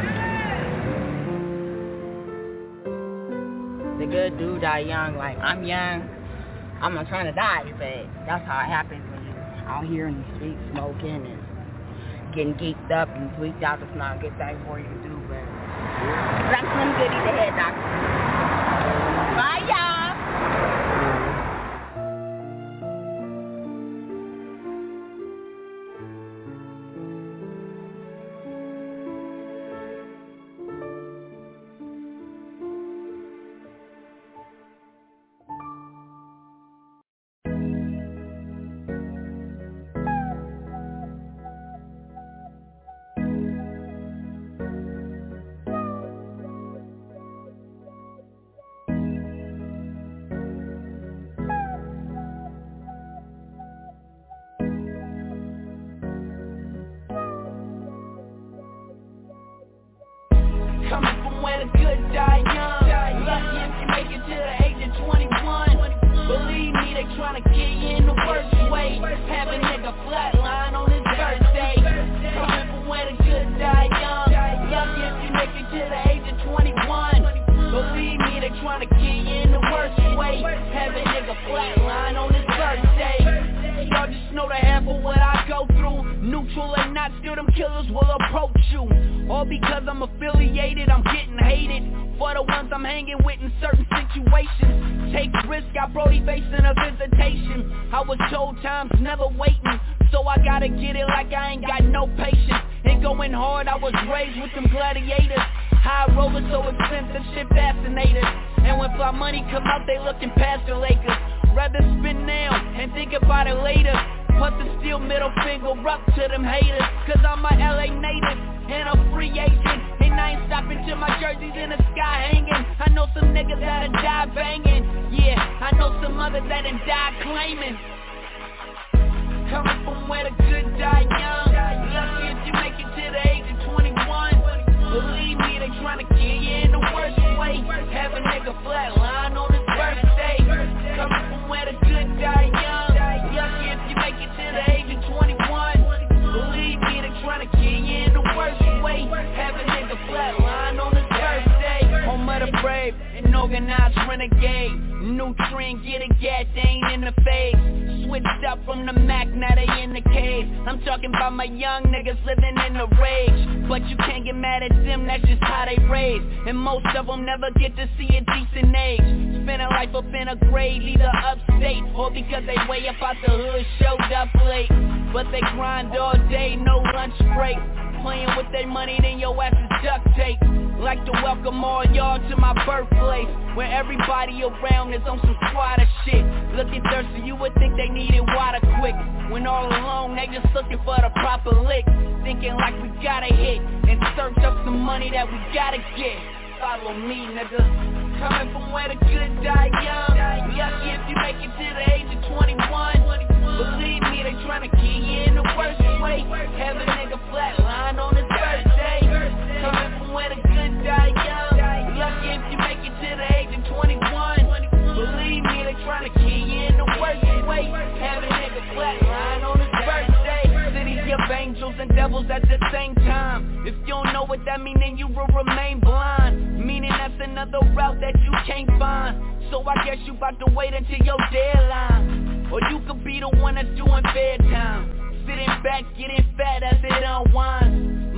it. The good dude die young, like I'm young. I'm not trying to die, but that's how it happens when you're out here in the streets smoking and getting geeked up and tweaked out. It's not a good thing for you to do, but I'm Slim Goody, the head doctor. Bye, y'all. Coming from where the good die young. Lucky if you make it to the age of 21. Believe me, they tryna kill you in the worst way. Have a nigga flatline on his birthday. Coming from where the good die young. Lucky if you make it to the age of 21. Believe me, they tryna kill you in the worst way. Have a nigga flatline on his birthday. Y'all just know the half of what I go through. Neutral or not, still them killers will approach you. All because I'm affiliated, I'm getting hated. For the ones I'm hanging with in certain situations. Take risk, got Brody facing a visitation. I was told time's never waiting, so I gotta get it like I ain't got no patience. And going hard, I was raised with them gladiators. High rollers so expensive, shit fascinators. And when fly money come out, they looking past the Lakers. Rather spin now and think about it later. Plus the still middle finger up to them haters. Cause I'm a LA native and a free agent. And I ain't stopping till my jersey's in the sky hanging. I know some niggas that'll die banging. Yeah, I know some others that'll die claiming. Coming from where the good die young. Lucky if you make it to the age of 21. Believe me, they tryna kill you in the worst way. Have a nigga flatline on his birthday. Coming from where the good die young. Lucky if you make it to the age of 21. Believe me, they tryna kill you in the worst way. Have a nigga flatline on his birthday. Home of the brave, an organized renegade. New trend, get a gat, they ain't in the face. Switched up from the Mac, now they in the cave. I'm talking about my young niggas living in the rage. But you can't get mad at them, that's just how they raised. And most of them never get to see a decent age. Spending life up in a grave, either upstate or because they way up out the hood, showed up late. But they grind all day, no lunch break. Playing with their money, then your ass is duct tape. Like to welcome all y'all to my birthplace, where everybody around is on some squatter shit. Looking thirsty, you would think they needed water quick. When all along, they just looking for the proper lick. Thinking like we gotta hit and search up some money that we gotta get. Follow me, nigga. Coming from where the good die young. Lucky if you make it to the age of 21. Believe me, they tryna kill you in the worst way. Have a nigga flatline on his birthday. Coming from where the good die young. Lucky if you make it to the age of 21. Believe me, they tryna kill you in the worst way. Have a nigga flatline on his birthday. Cities of angels and devils at the same time. If you don't know what that mean, then you will remain blind. Meaning that's another route that you can't find. So I guess you about to wait until your deadline. Or you could be the one that's doing fair time. Sitting back, getting fat as it unwinds.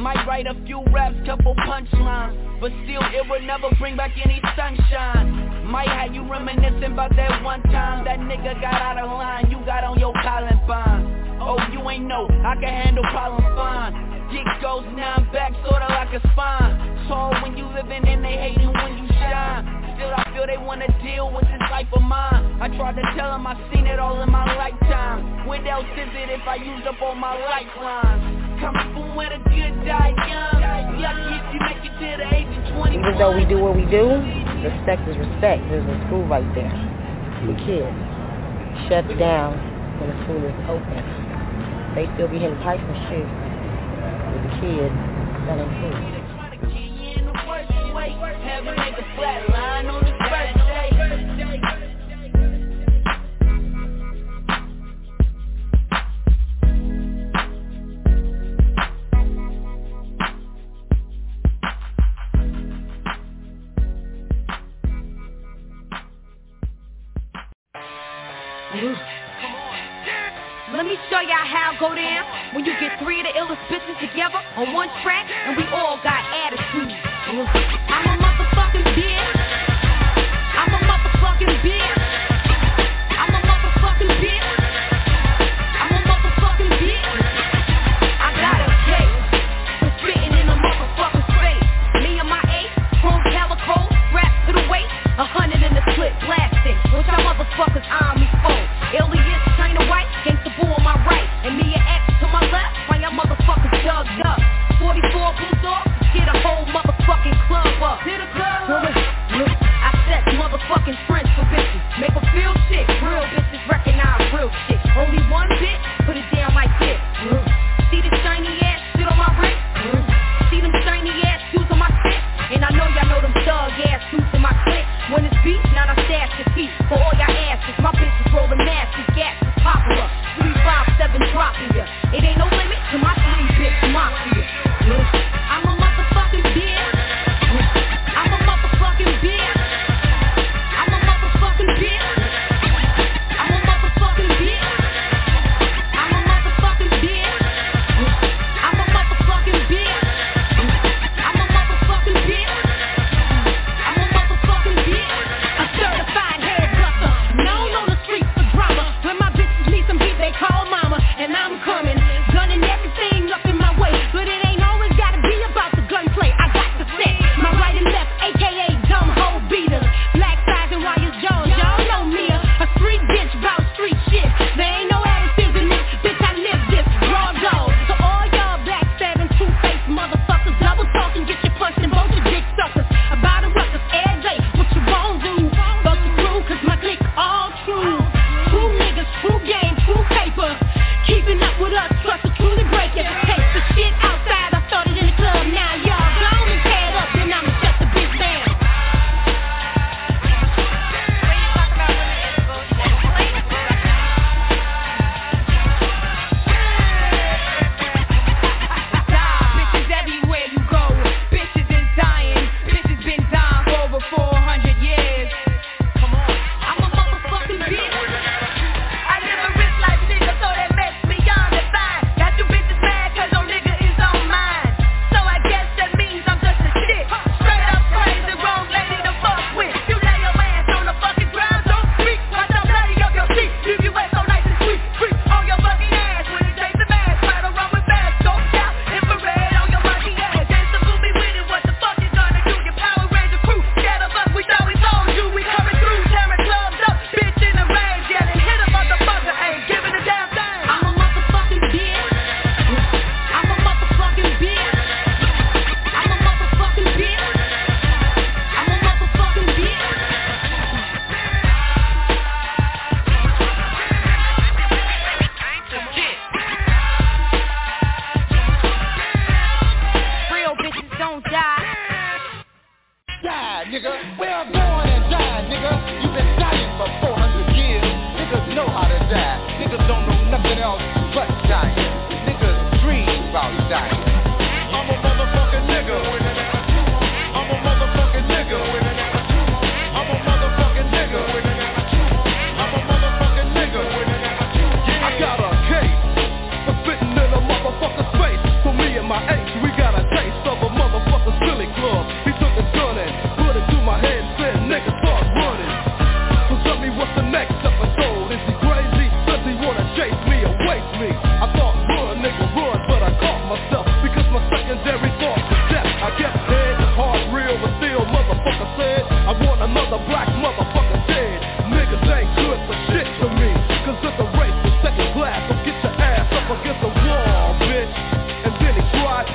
Might write a few raps, couple punchlines, but still it would never bring back any sunshine. Might have you reminiscing about that one time that nigga got out of line, you got on your Columbine. Oh, you ain't know, I can handle problems fine. Dick goes, now I'm back, sorta like a spine. Tall when you living and they hating when you shine. Still I feel they wanna deal with this life of mine. I tried to tell them I seen it all in my lifetime. What else is it if I used up all my lifelines? Coming from where the good die young. Lucky if you make it to the age of 21. Even though we do what we do, respect is respect. There's a school right there for kids. Shut down when the school is open. They still be hitting pipes and shit with the kids selling food. Have a nigga flat line on his birthday. Let me show y'all how it go down when you get three of the illest bitches together on one track and we all got attitude. I'm a motherfucking bitch. I'm a motherfucking bitch. I'm a motherfucking bitch. I'm a motherfucking bitch. I got a case for spitting in a motherfucking face. Me and my ace, chrome calico, strapped to the waist, 100 in the clip, blasting. What y'all motherfuckers on me for? Alias, China White, gangsta boo on my right, and me and X to my left, while y'all motherfuckers jugged up. 44 blue dog, get a whole motherfucking club up. To the club.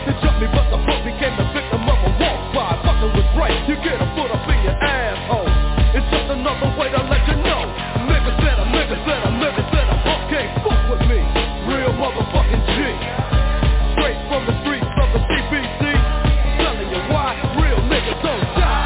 They jumped me, but the punk became the victim of a walk-by. Fucking with right, you get a foot up in your asshole. It's just another way to let you know. Nigga said a nigga said a nigga said a punk can't fuck with me. Real motherfucking G. Straight from the streets of the CBC. Telling you why real niggas don't die.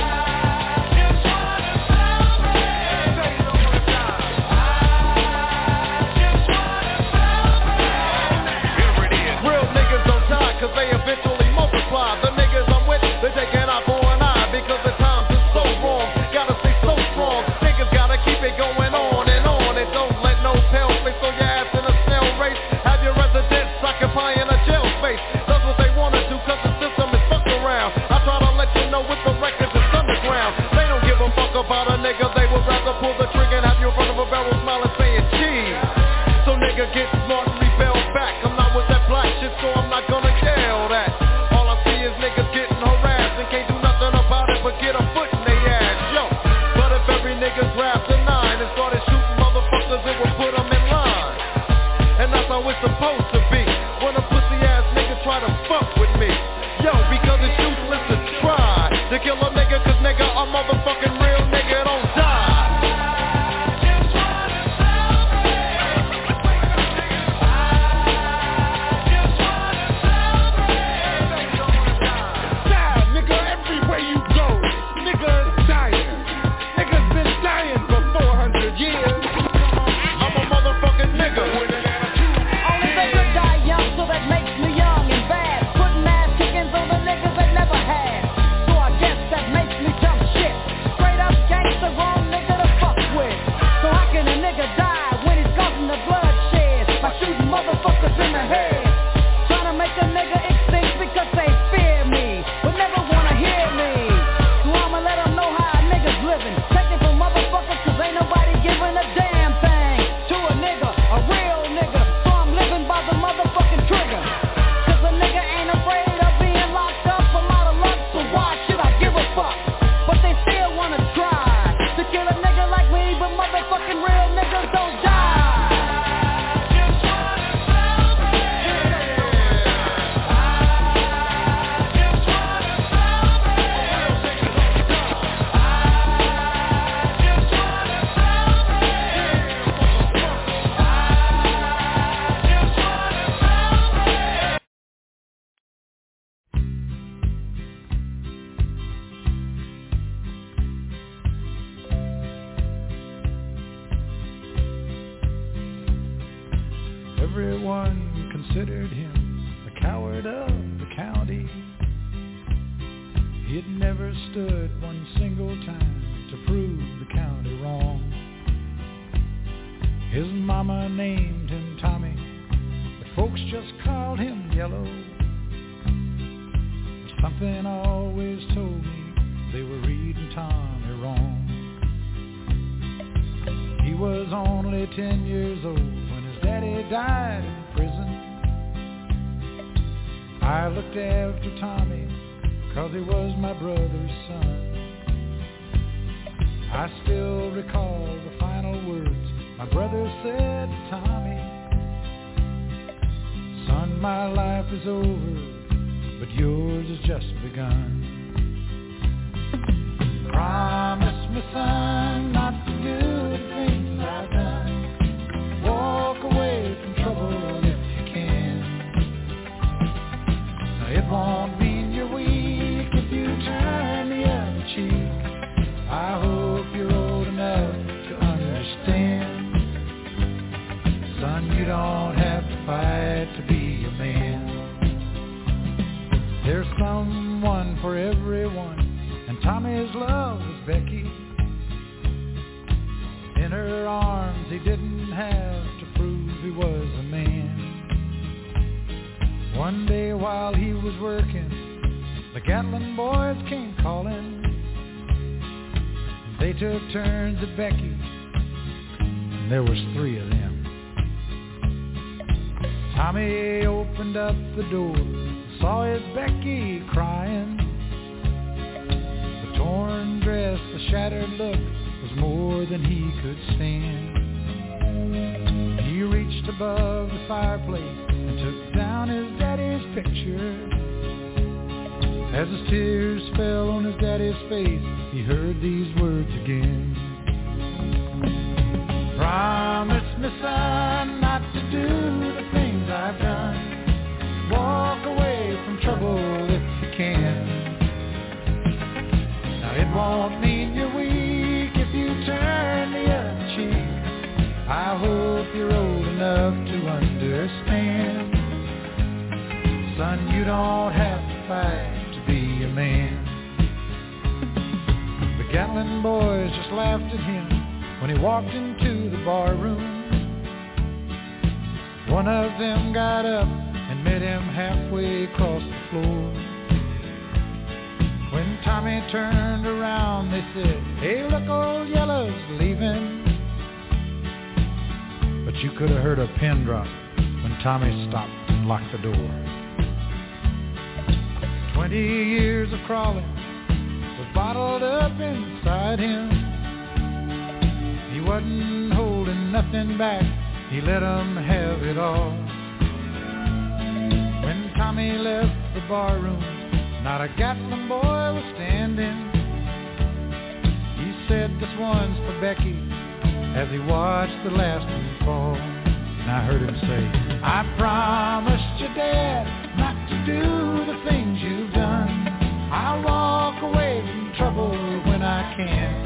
Real niggas don't die cause they eventually multiply. The niggas I'm with, they taking out for an eye because the times is so wrong. Gotta stay so strong. Niggas gotta keep it going on and on. And don't let no pale face throw your ass in a snail race. Have your residents occupying a jail space. That's what they wanna do cause the system is fucked around. I try to let you know with the records it's underground. They don't give a fuck about a nigga. They would rather pull the trigger and have you in front of a barrel smiling saying cheese. So nigga get smart and rebel back. I'm not with that black shit so I'm not gonna yell that. All I see is niggas getting harassed and can't do nothing about it but get a foot in their ass. Yo, but if every nigga grabbed a 9 and started shooting motherfuckers, it would put them in line. And that's how it's supposed to be when a pussy ass nigga try to fuck with me. Yo, because it's useless to try to kill a nigga cause nigga a motherfucking real nigga don't die. Motherfuckers in the head, trying to make a nigga extinct because they fear me, but never wanna hear me. So I'ma let them know how a nigga's living, taking from motherfuckers cause ain't nobody giving a damn thing to a nigga, a real nigga. So I'm living by the motherfucking trigger, cause a nigga ain't afraid of being locked up. I'm out of luck, so why should I give a fuck? But they still wanna try to kill a nigga like me, but motherfucking real niggas don't die. Everyone considered him the coward of the county. He'd never stood one single time to prove the county wrong. His mama named him Tommy, but folks just called him Yellow. Something always told me they were reading Tommy wrong. He was only 10 years old when his daddy died in prison. I looked after Tommy 'cause he was my brother's son. I still recall the final words my brother said to Tommy. Son, my life is over, but yours has just begun. Promise me, son, not to do the things I've done. Walk away from trouble if you can. Now, it won't mean you're weak if you turn the other cheek. I hope you're old enough to understand. Son, you don't have to fight to be a man. There's someone for everyone, and Tommy's love was Becky. In her arms he didn't have to prove he was a man. One day while he was working, the Gatlin boys came calling. They took turns at Becky, and there was 3 of them. Tommy opened up the door, saw his Becky crying. The torn dress, the shattered look was more than he could stand. He reached above the fireplace and took down his daddy's picture. As his tears fell on his daddy's face, he heard these words again. Promise me, son, not to do the things I've done. Walk away from trouble if you can. Now it won't mean you're weak if you turn the other cheek. I hope you're old enough to understand. Son, you don't have to fight to be a man. The Gatlin boys just laughed at him when he walked into the bar room. One of them got up and met him halfway across the floor. When Tommy turned around, they said, "Hey, look, old Yellow's leaving." But you could have heard a pin drop when Tommy stopped and locked the door. 20 years of crawling was bottled up inside him. He wasn't holding nothing back, he let them have it all. When Tommy left the bar room, not a Gatlin boy was standing. He said, "This one's for Becky," as he watched the last one fall. And I heard him say, "I promised your dad not to do the things you've done. I'll walk away from trouble when I can.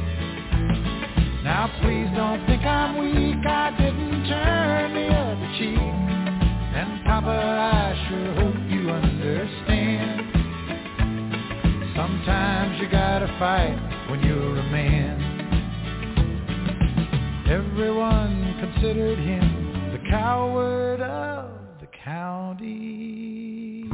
Now please don't think I'm weak, I didn't turn the other cheek. And Papa, I sure hope you understand. Sometimes you gotta fight when you're a man." Everyone considered him the coward of the county.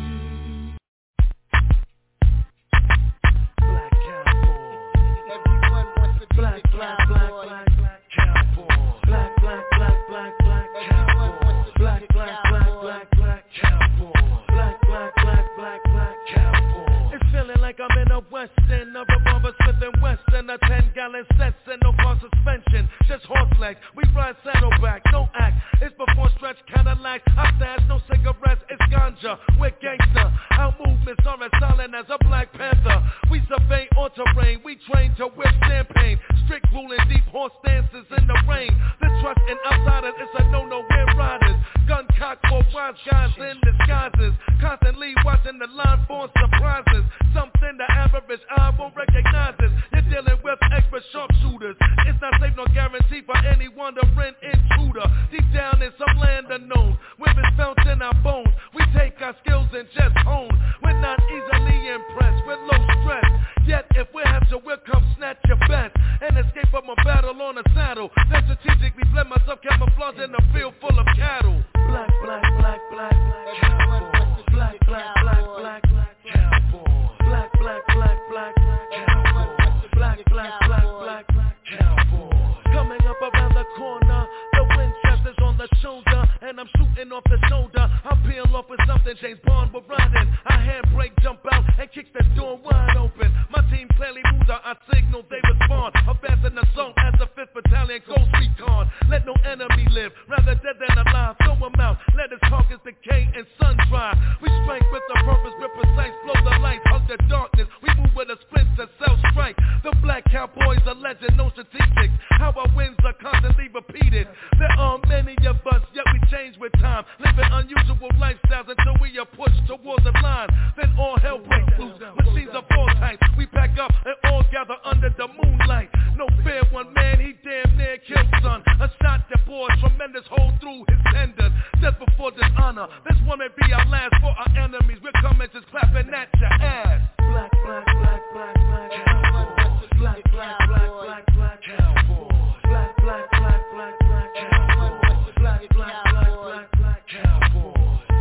Black cowboy. Everyone wants to be black, black, black, black, black cowboy. Black, black, black, black, black cowboy. Black, black, black, black, black cowboy. Black, black, black, black, black cowboy. It's feeling like I'm in a western, a revolver Smith and Wesson, a 10-gallon Stetson, no car suspension, just horse legs. We ride saddleback, no act. It's before stretch Cadillac. I stash no cigarettes, it's ganja. We're gangster. Our movements are as silent as a Black Panther. We survey all terrain. We train to withstand pain. Strict ruling, deep horse stances in the rain. The trust in outsiders, it's a no-no. We're riders. Gun cock for wise guys in disguises. Constantly watching the line for surprises. Something the average eye won't recognize it. You're dealing with expert sharpshooters. It's not safe nor guaranteed for any wandering intruder. Deep down in some land unknown, where it's felt in our bones, we take our skills and just hone. We're not easily impressed with low stress. Yet if we have to, we'll come snatch your best and escape from a battle on a saddle. Then strategically blend myself camouflage in a field full of cattle. Black, black, black, black, black cowboy. Black, black, black, black, black cowboy. Black, black, black, black, black cowboy. Black, black, black, black, black cowboy. Coming up around the corner, the Winchester's on the shoulder, and I'm shooting off the shoulder. I peel off with something James Bond will ride in. I handbrake, jump out, and kicks the door wide open. My team clearly moves out, I signal they respond. Advancing the song as the 5th Battalion Ghost Recon. Let no enemy live, rather dead than alive. Throw them out, let his carcass decay and sun dry. We strike with a purpose, we're precise. Blow the lights, hug the darkness. We move with a sprint to self-strike. The black cowboy's a legend, no strategic. How our wins are constantly repeated. There are many of us, yet we change with time. Living unusual lifestyles until we are pushed towards the line. Then all hell breaks loose, machines of all types. We pack up and all gather under the moonlight. No fear, one man, he damn near killed son. A shot that bore a tremendous hole through his tendon. Just before dishonor, this one may be our last for our enemies. We're coming just clapping at your ass. Black, black, black, black, black cowboy. Black, black, black, black, black cowboy. Black, black, black, black, black cowboy. Black, black, black, black, black cowboy.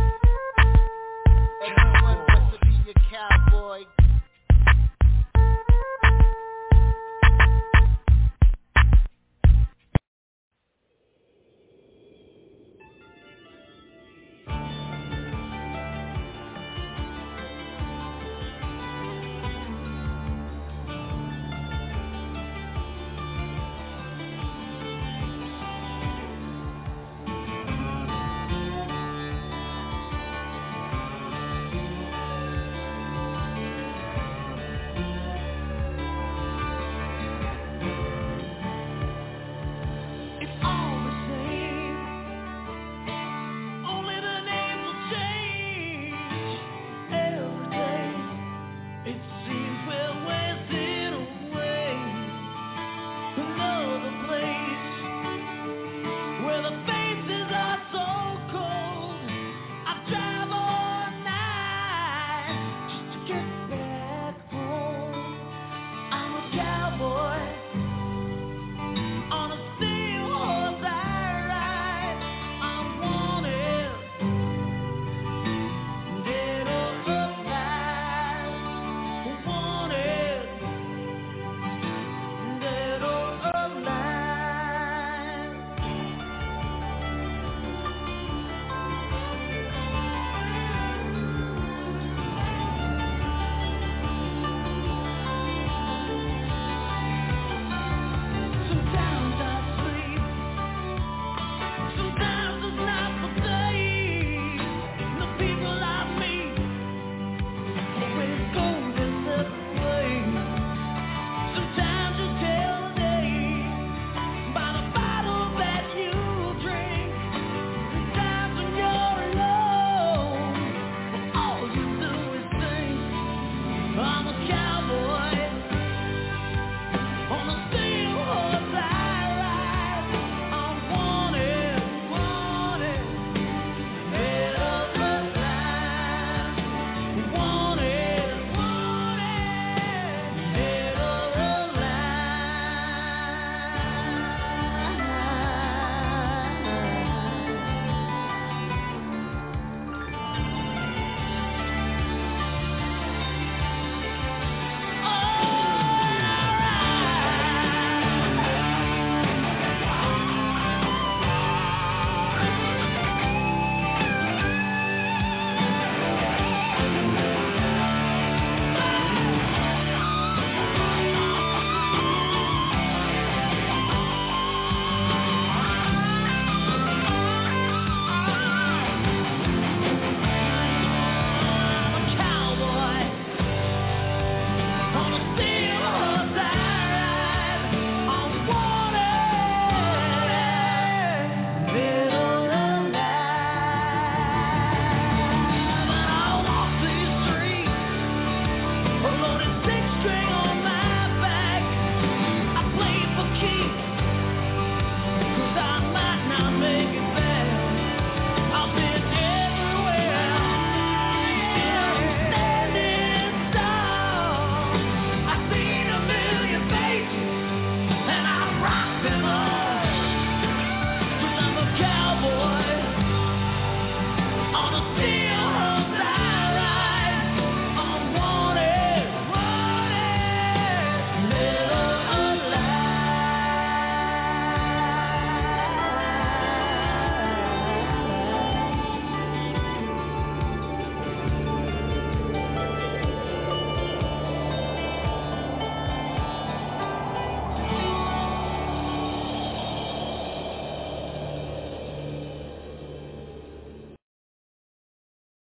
Everyone wants to be a cowboy.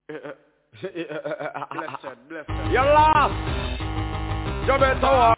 You're lost. You better